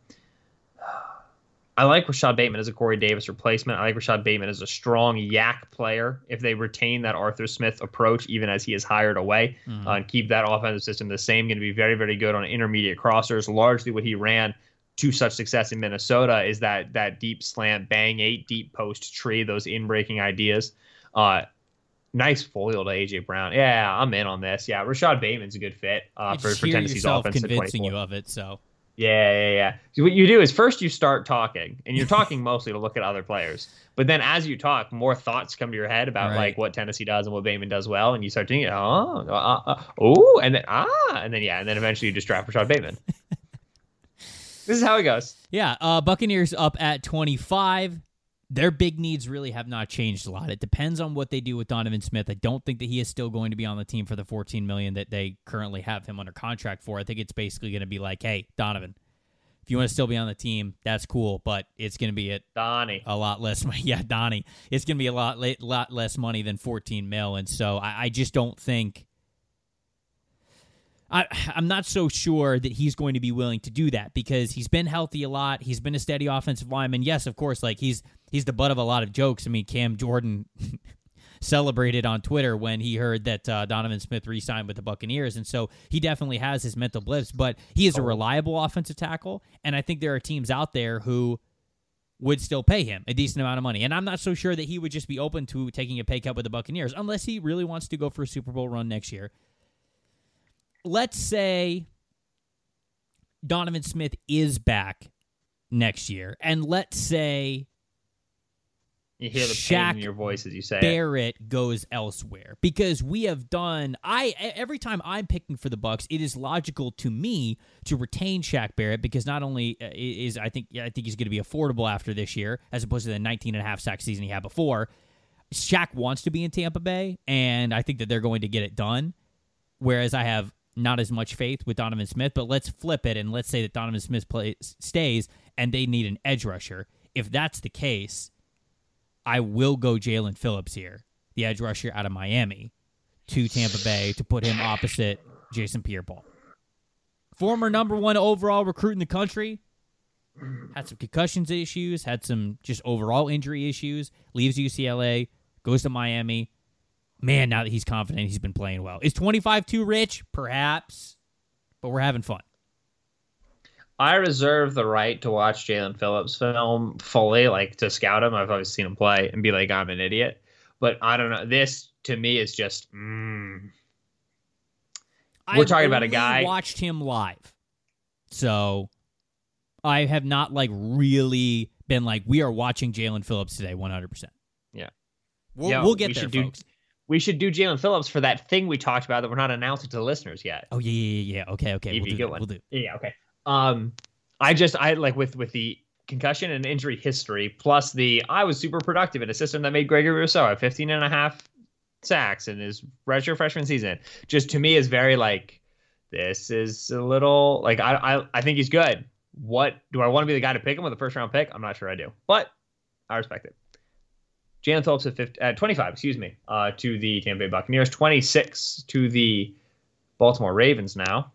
I like Rashad Bateman as a Corey Davis replacement. I like Rashad Bateman as a strong yak player if they retain that Arthur Smith approach, even as he is hired away, mm-hmm. uh, and keep that offensive system the same. Going to be very, very good on intermediate crossers. Largely what he ran to such success in Minnesota is that that deep slant, bang eight, deep post tree, those in-breaking ideas. Uh, nice foil to A J Brown. Yeah, I'm in on this. Yeah, Rashad Bateman's a good fit uh, for, for Tennessee's offense. Convincing you of it, so. Yeah, yeah, yeah. So what you do is first you start talking, and you're talking mostly to look at other players. But then as you talk, more thoughts come to your head about right. like what Tennessee does and what Bateman does well, and you start thinking, oh, uh, uh, oh, and then ah, and then yeah, and then eventually you just draft Rashad Bateman. This is how it goes. Yeah, uh, Buccaneers up at twenty-five. Their big needs really have not changed a lot. It depends on what they do with Donovan Smith. I don't think that he is still going to be on the team for the fourteen million dollars that they currently have him under contract for. I think it's basically going to be like, hey, Donovan, if you want to still be on the team, that's cool, but it's going to be at Donnie. a lot less money. Yeah, Donnie. It's going to be a lot lot less money than fourteen mil, and so I, I just don't think I, I'm not so sure that he's going to be willing to do that because he's been healthy a lot. He's been a steady offensive lineman. Yes, of course, like he's he's the butt of a lot of jokes. I mean, Cam Jordan celebrated on Twitter when he heard that uh, Donovan Smith re-signed with the Buccaneers, and so he definitely has his mental blips, but he is a reliable offensive tackle, and I think there are teams out there who would still pay him a decent amount of money, and I'm not so sure that he would just be open to taking a pay cut with the Buccaneers unless he really wants to go for a Super Bowl run next year. Let's say Donovan Smith is back next year, and let's say you hear the Shaq pain in your voice as you say Barrett it. goes elsewhere, because we have done. I every time I'm picking for the Bucs, it is logical to me to retain Shaq Barrett because not only is I think I think he's going to be affordable after this year as opposed to the nineteen and a half sack season he had before. Shaq wants to be in Tampa Bay, and I think that they're going to get it done. Whereas I have not as much faith with Donovan Smith, but let's flip it and let's say that Donovan Smith plays, stays and they need an edge rusher. If that's the case, I will go Jalen Phillips here, the edge rusher out of Miami, to Tampa Bay to put him opposite Jason Pierre-Paul. Former number one overall recruit in the country, had some concussions issues, had some just overall injury issues, leaves U C L A, goes to Miami. Man, now that he's confident, he's been playing well. Is twenty-five too rich? Perhaps, but we're having fun. I reserve the right to watch Jalen Phillips film fully, like to scout him. I've always seen him play and be like, I'm an idiot. But I don't know. This, to me, is just, mm. We're I've talking about a guy. I watched him live. So I have not like really been like, we are watching Jalen Phillips today, one hundred percent. Yeah. We'll, Yo, we'll get we there, do, folks. We should do Jalen Phillips for that thing we talked about that we're not announcing to the listeners yet. Oh, yeah, yeah, yeah. Okay, okay. We'll do, we'll do. Yeah, okay. Um, I just, I like with, with the concussion and injury history, plus the, I was super productive in a system that made Gregory Rousseau have fifteen and a half sacks in his redshirt freshman season. Just to me is very like, this is a little, like, I, I, I think he's good. What, do I want to be the guy to pick him with a first round pick? I'm not sure I do, but I respect it. Jalen Phillips at, fifty, at twenty-five, excuse me, uh, to the Tampa Bay Buccaneers. twenty-six to the Baltimore Ravens now.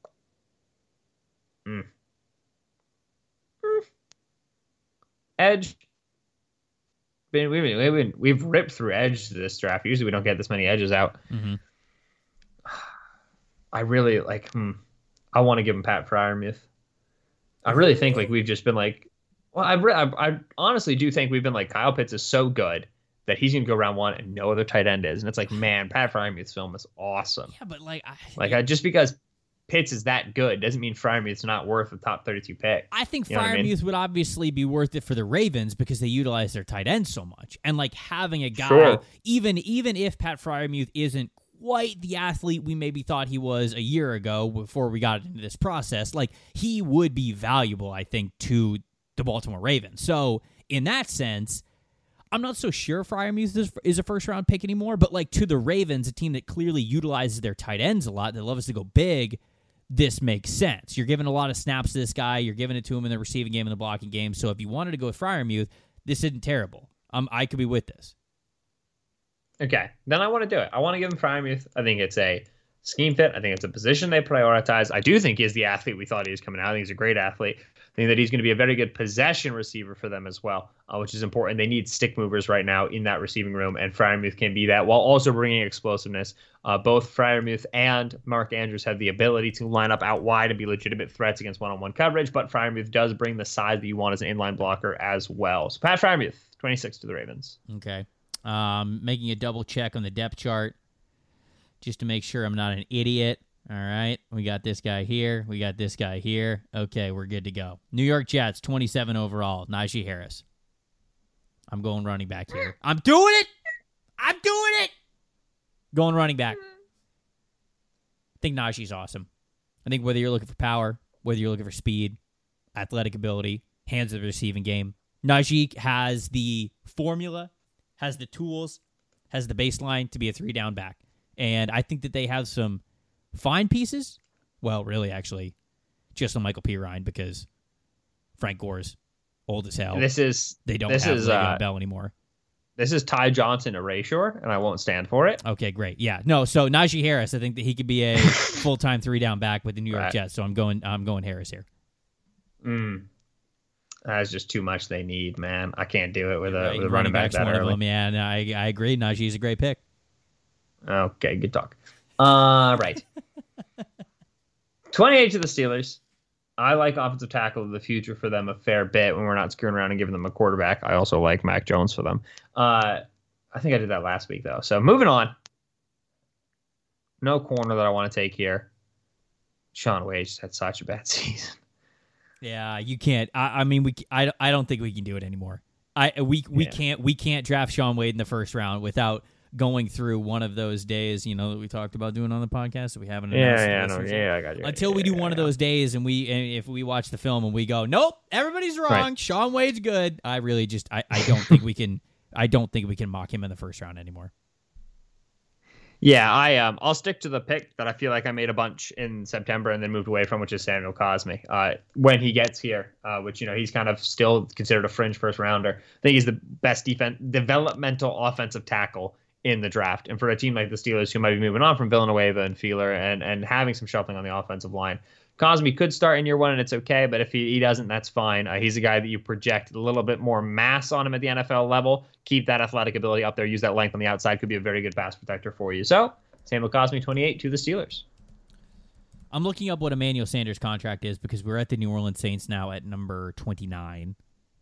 Mm. Mm. Edge. Been, we've, been, we've, been, we've ripped through edge this draft. Usually we don't get this many edges out. Mm-hmm. I really like, hmm. I want to give him Pat Freiermuth. I really think like we've just been like, well, I, re- I I honestly do think we've been like Kyle Pitts is so good that he's gonna go round one and no other tight end is, and it's like, man, Pat Freiermuth's film is awesome. Yeah, but like, I, like I, just because Pitts is that good doesn't mean Freiermuth's not worth a top thirty-two pick. I think you know Freiermuth I mean? would obviously be worth it for the Ravens because they utilize their tight end so much, and like having a guy, sure. even even if Pat Freiermuth isn't quite the athlete we maybe thought he was a year ago before we got into this process, like he would be valuable, I think, to the Baltimore Ravens. So in that sense, I'm not so sure Freiermuth is, is a first-round pick anymore, but like to the Ravens, a team that clearly utilizes their tight ends a lot, that loves to go big, this makes sense. You're giving a lot of snaps to this guy. You're giving it to him in the receiving game and the blocking game. So if you wanted to go with Freiermuth, this isn't terrible. Um, I could be with this. Okay, then I want to do it. I want to give him Freiermuth. I think it's a scheme fit. I think it's a position they prioritize. I do think he's the athlete we thought he was coming out. I think he's a great athlete. I think that he's going to be a very good possession receiver for them as well, uh, which is important. They need stick movers right now in that receiving room, and Freiermuth can be that while also bringing explosiveness. Uh, both Freiermuth and Mark Andrews have the ability to line up out wide and be legitimate threats against one-on-one coverage, but Freiermuth does bring the size that you want as an inline blocker as well. So Pat Freiermuth, twenty-six to the Ravens. Okay. Um, making a double check on the depth chart just to make sure I'm not an idiot. All right, we got this guy here. We got this guy here. Okay, we're good to go. New York Jets, twenty-seven overall, Najee Harris. I'm going running back here. I'm doing it! I'm doing it! Going running back. I think Najee's awesome. I think whether you're looking for power, whether you're looking for speed, athletic ability, hands of the receiving game, Najee has the formula, has the tools, has the baseline to be a three-down back. And I think that they have some fine pieces. Well, really, actually, just on Michael P. Ryan because Frank Gore's old as hell. This is they don't this have is, Le'Veon uh, Bell anymore. This is Ty Johnson erasure, and I won't stand for it. Okay, great. Yeah, no. So Najee Harris, I think that he could be a full-time three-down back with the New York right. Jets. So I'm going. I'm going Harris here. Mm. That's just too much they need, man. I can't do it with a, Right, with a running back that one early. of them. Yeah, no, I I agree. Najee's a great pick. Okay, good talk. Uh, right. twenty-eight to the Steelers. I like offensive tackle of the future for them a fair bit when we're not screwing around and giving them a quarterback. I also like Mac Jones for them. Uh, I think I did that last week, though. So moving on. No corner that I want to take here. Shaun Wade just had such a bad season. Yeah, you can't. I, I mean, we. I, I don't think we can do it anymore. I we we Yeah. can't we can't draft Shaun Wade in the first round without going through one of those days, you know, that we talked about doing on the podcast that we haven't announced. Yeah, yeah, this no, or yeah, I got you. Until yeah, we do yeah, one of yeah. those days, and we and if we watch the film and we go, nope, everybody's wrong. Right. Shaun Wade's good. I really just I, I don't think we can. I don't think we can mock him in the first round anymore. Yeah, I um, I'll stick to the pick that I feel like I made a bunch in September and then moved away from, which is Samuel Cosme. Uh, when he gets here, uh, which you know he's kind of still considered a fringe first rounder. I think he's the best defense developmental offensive tackle in the draft. And for a team like the Steelers, who might be moving on from Villanueva and Feeler and and having some shuffling on the offensive line, Cosme could start in year one and it's okay. But if he, he doesn't, that's fine. Uh, he's a guy that you project a little bit more mass on him at the N F L level. Keep that athletic ability up there. Use that length on the outside. Could be a very good pass protector for you. So Samuel Cosme, twenty-eight to the Steelers. I'm looking up what Emmanuel Sanders' contract is because we're at the New Orleans Saints now at number twenty-nine.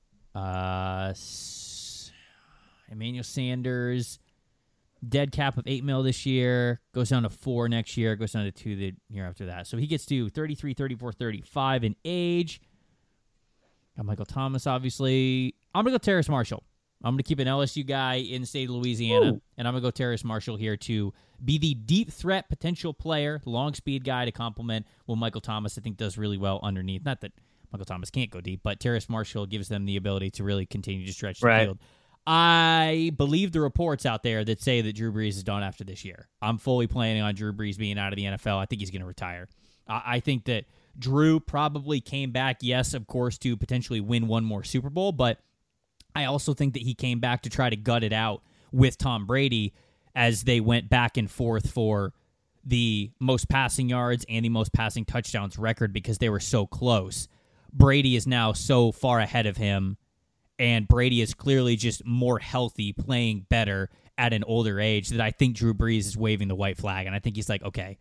Uh, S- Emmanuel Sanders, dead cap of eight mil this year, goes down to four next year, goes down to two the year after that. So he gets to thirty-three, thirty-four, thirty-five in age. Got Michael Thomas, obviously. I'm going to go Terrace Marshall. I'm going to keep an L S U guy in the state of Louisiana, Ooh. and I'm going to go Terrace Marshall here to be the deep threat potential player, the long speed guy to complement what Michael Thomas, I think, does really well underneath. Not that Michael Thomas can't go deep, but Terrace Marshall gives them the ability to really continue to stretch the Right. field. I believe the reports out there that say that Drew Brees is done after this year. I'm fully planning on Drew Brees being out of the N F L. I think he's going to retire. I, I think that Drew probably came back, yes, of course, to potentially win one more Super Bowl, but I also think that he came back to try to gut it out with Tom Brady as they went back and forth for the most passing yards and the most passing touchdowns record because they were so close. Brady is now so far ahead of him, and Brady is clearly just more healthy, playing better at an older age, that I think Drew Brees is waving the white flag, and I think he's like, okay,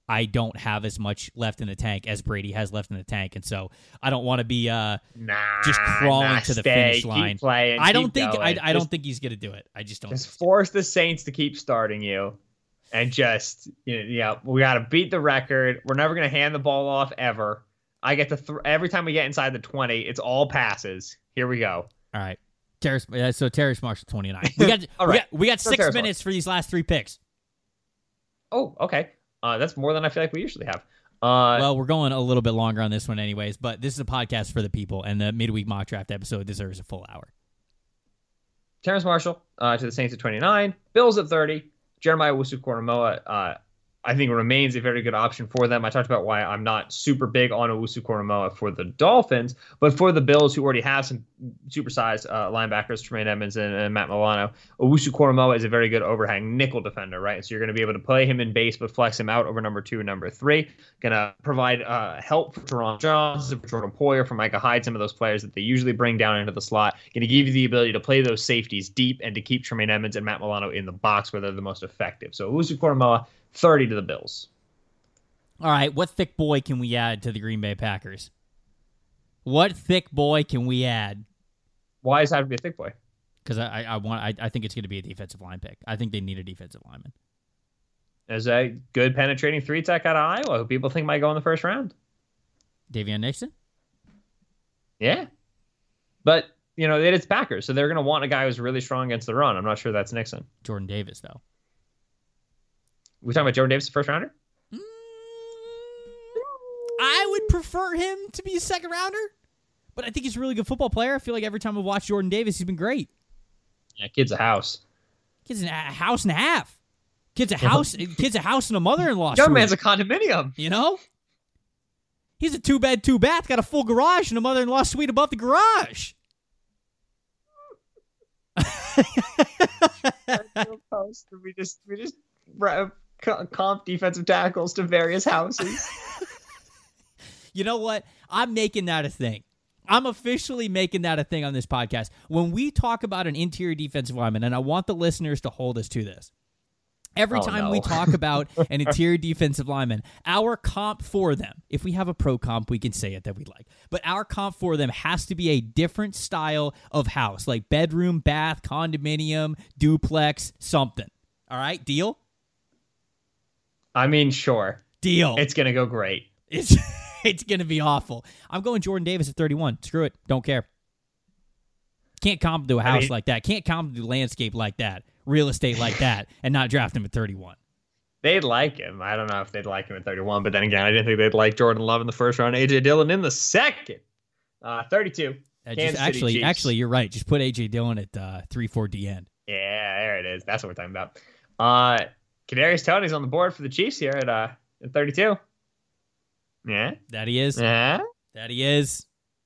I don't have as much left in the tank as Brady has left in the tank, and so I don't want to be uh, nah, just crawling nah, to the stay, finish line. Keep playing, I don't keep think I, I just, don't think he's gonna do it. I just don't. Just force the Saints to keep starting you, and just you know, yeah, we got to beat the record. We're never gonna hand the ball off ever. I get to th- every time we get inside the twenty, it's all passes. Here we go. All right, Terrace. Uh, so Terrace Marshall twenty-nine. We got all we right. got, we got So six Terrace minutes Marshall. for these last three picks. Oh, okay. Uh, that's more than I feel like we usually have. Uh, Well, we're going a little bit longer on this one anyways, but this is a podcast for the people, and the midweek mock draft episode deserves a full hour. Terrace Marshall uh, to the Saints at twenty-nine, Bills at thirty, Jeremiah Owusu-Koramoah, uh, I think remains a very good option for them. I talked about why I'm not super big on Owusu-Koramoah for the Dolphins, but for the Bills, who already have some supersized uh, linebackers, Tremaine Edmonds and, and Matt Milano, Owusu-Koramoah is a very good overhang nickel defender, right? So you're going to be able to play him in base, but flex him out over number two and number three. Going to provide uh, help for Teron Jones, for Jordan Poyer, for Micah Hyde, some of those players that they usually bring down into the slot. Going to give you the ability to play those safeties deep and to keep Tremaine Edmonds and Matt Milano in the box where they're the most effective. So Owusu-Koramoah, thirty to the Bills. All right, what thick boy can we add to the Green Bay Packers? What thick boy can we add? Why does it have to be a thick boy? Because I, I want I, I think it's going to be a defensive line pick. I think they need a defensive lineman. There's a good penetrating three tech out of Iowa who people think might go in the first round. Davion Nixon? Yeah. But, you know, it's Packers, so they're going to want a guy who's really strong against the run. I'm not sure that's Nixon. Jordan Davis, though. We talking about Jordan Davis, the first rounder? Mm, I would prefer him to be a second rounder, but I think he's a really good football player. I feel like every time I've watched Jordan Davis, he's been great. Yeah, kid's a house. Kid's a house and a half. Kid's a house. Kid's a house and a mother-in-law. Young suite. man's a condominium. You know? He's a two-bed, two-bath, got a full garage and a mother-in-law suite above the garage. we just we just comp defensive tackles to various houses. You know what? I'm making that a thing. I'm officially making that a thing on this podcast. When we talk about an interior defensive lineman, and I want the listeners to hold us to this. Every oh, time no. we talk about an interior defensive lineman, our comp for them, if we have a pro comp, we can say it that we like, but our comp for them has to be a different style of house, like bedroom, bath, condominium, duplex, something. All right? Deal? I mean, sure. Deal. It's going to go great. It's it's going to be awful. I'm going Jordan Davis at thirty-one. Screw it. Don't care. Can't comp to a house I mean, like that. Can't comp to landscape like that. Real estate like that, and not draft him at thirty-one. They'd like him. I don't know if they'd like him at thirty-one, but then again, I didn't think they'd like Jordan Love in the first round. A J Dillon in the second. Uh, thirty-two. Uh, just, actually, Chiefs. actually, you're right. Just put A J Dillon at uh, three four D end. Yeah, there it is. That's what we're talking about. Uh, Kadarius Toney's on the board for the Chiefs here at uh at thirty-two. Yeah, that he is. Yeah, that he is.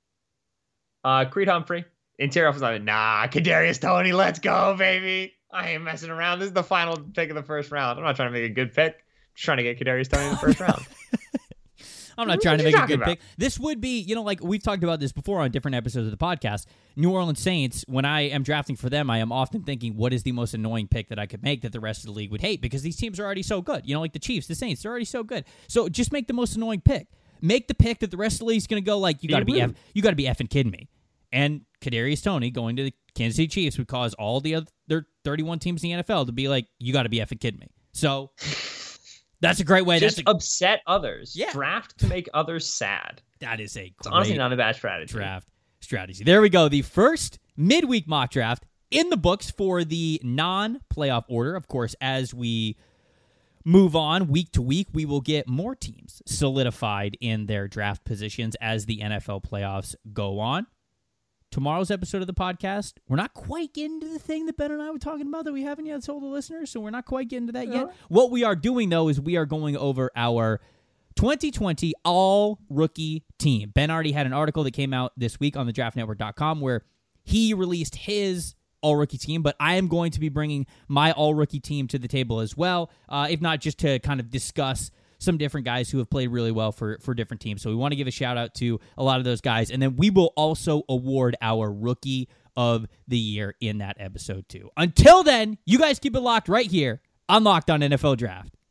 Uh, Creed Humphrey, interior offensive lineman. Nah, Kadarius Toney, let's go, baby. I ain't messing around. This is the final pick of the first round. I'm not trying to make a good pick. I'm just trying to get Kadarius Toney in the first round. I'm not what trying to make a good about? pick. This would be, you know, like we've talked about this before on different episodes of the podcast. New Orleans Saints, when I am drafting for them, I am often thinking, what is the most annoying pick that I could make that the rest of the league would hate? Because these teams are already so good. You know, like the Chiefs, the Saints, they're already so good. So just make the most annoying pick. Make the pick that the rest of the league's going to go like, you got to be, F- you got to be effing kidding me. And Kadarius Toney going to the Kansas City Chiefs would cause all the other thirty-one teams in the N F L to be like, you got to be effing kidding me. So that's a great way. Just that's a, upset others. Yeah. Draft to make others sad. That is a great it's honestly not a bad strategy. Draft strategy. There we go. The first midweek mock draft in the books for the non-playoff order. Of course, as we move on week to week, we will get more teams solidified in their draft positions as the N F L playoffs go on. Tomorrow's episode of the podcast, we're not quite getting to the thing that Ben and I were talking about that we haven't yet told the listeners, so we're not quite getting to that yeah. yet. What we are doing, though, is we are going over our twenty twenty all-rookie team. Ben already had an article that came out this week on the draft network dot com where he released his all-rookie team, but I am going to be bringing my all-rookie team to the table as well, uh, if not just to kind of discuss some different guys who have played really well for, for different teams. So we want to give a shout out to a lot of those guys. And then we will also award our Rookie of the Year in that episode too. Until then, you guys keep it locked right here on Locked On N F L Draft.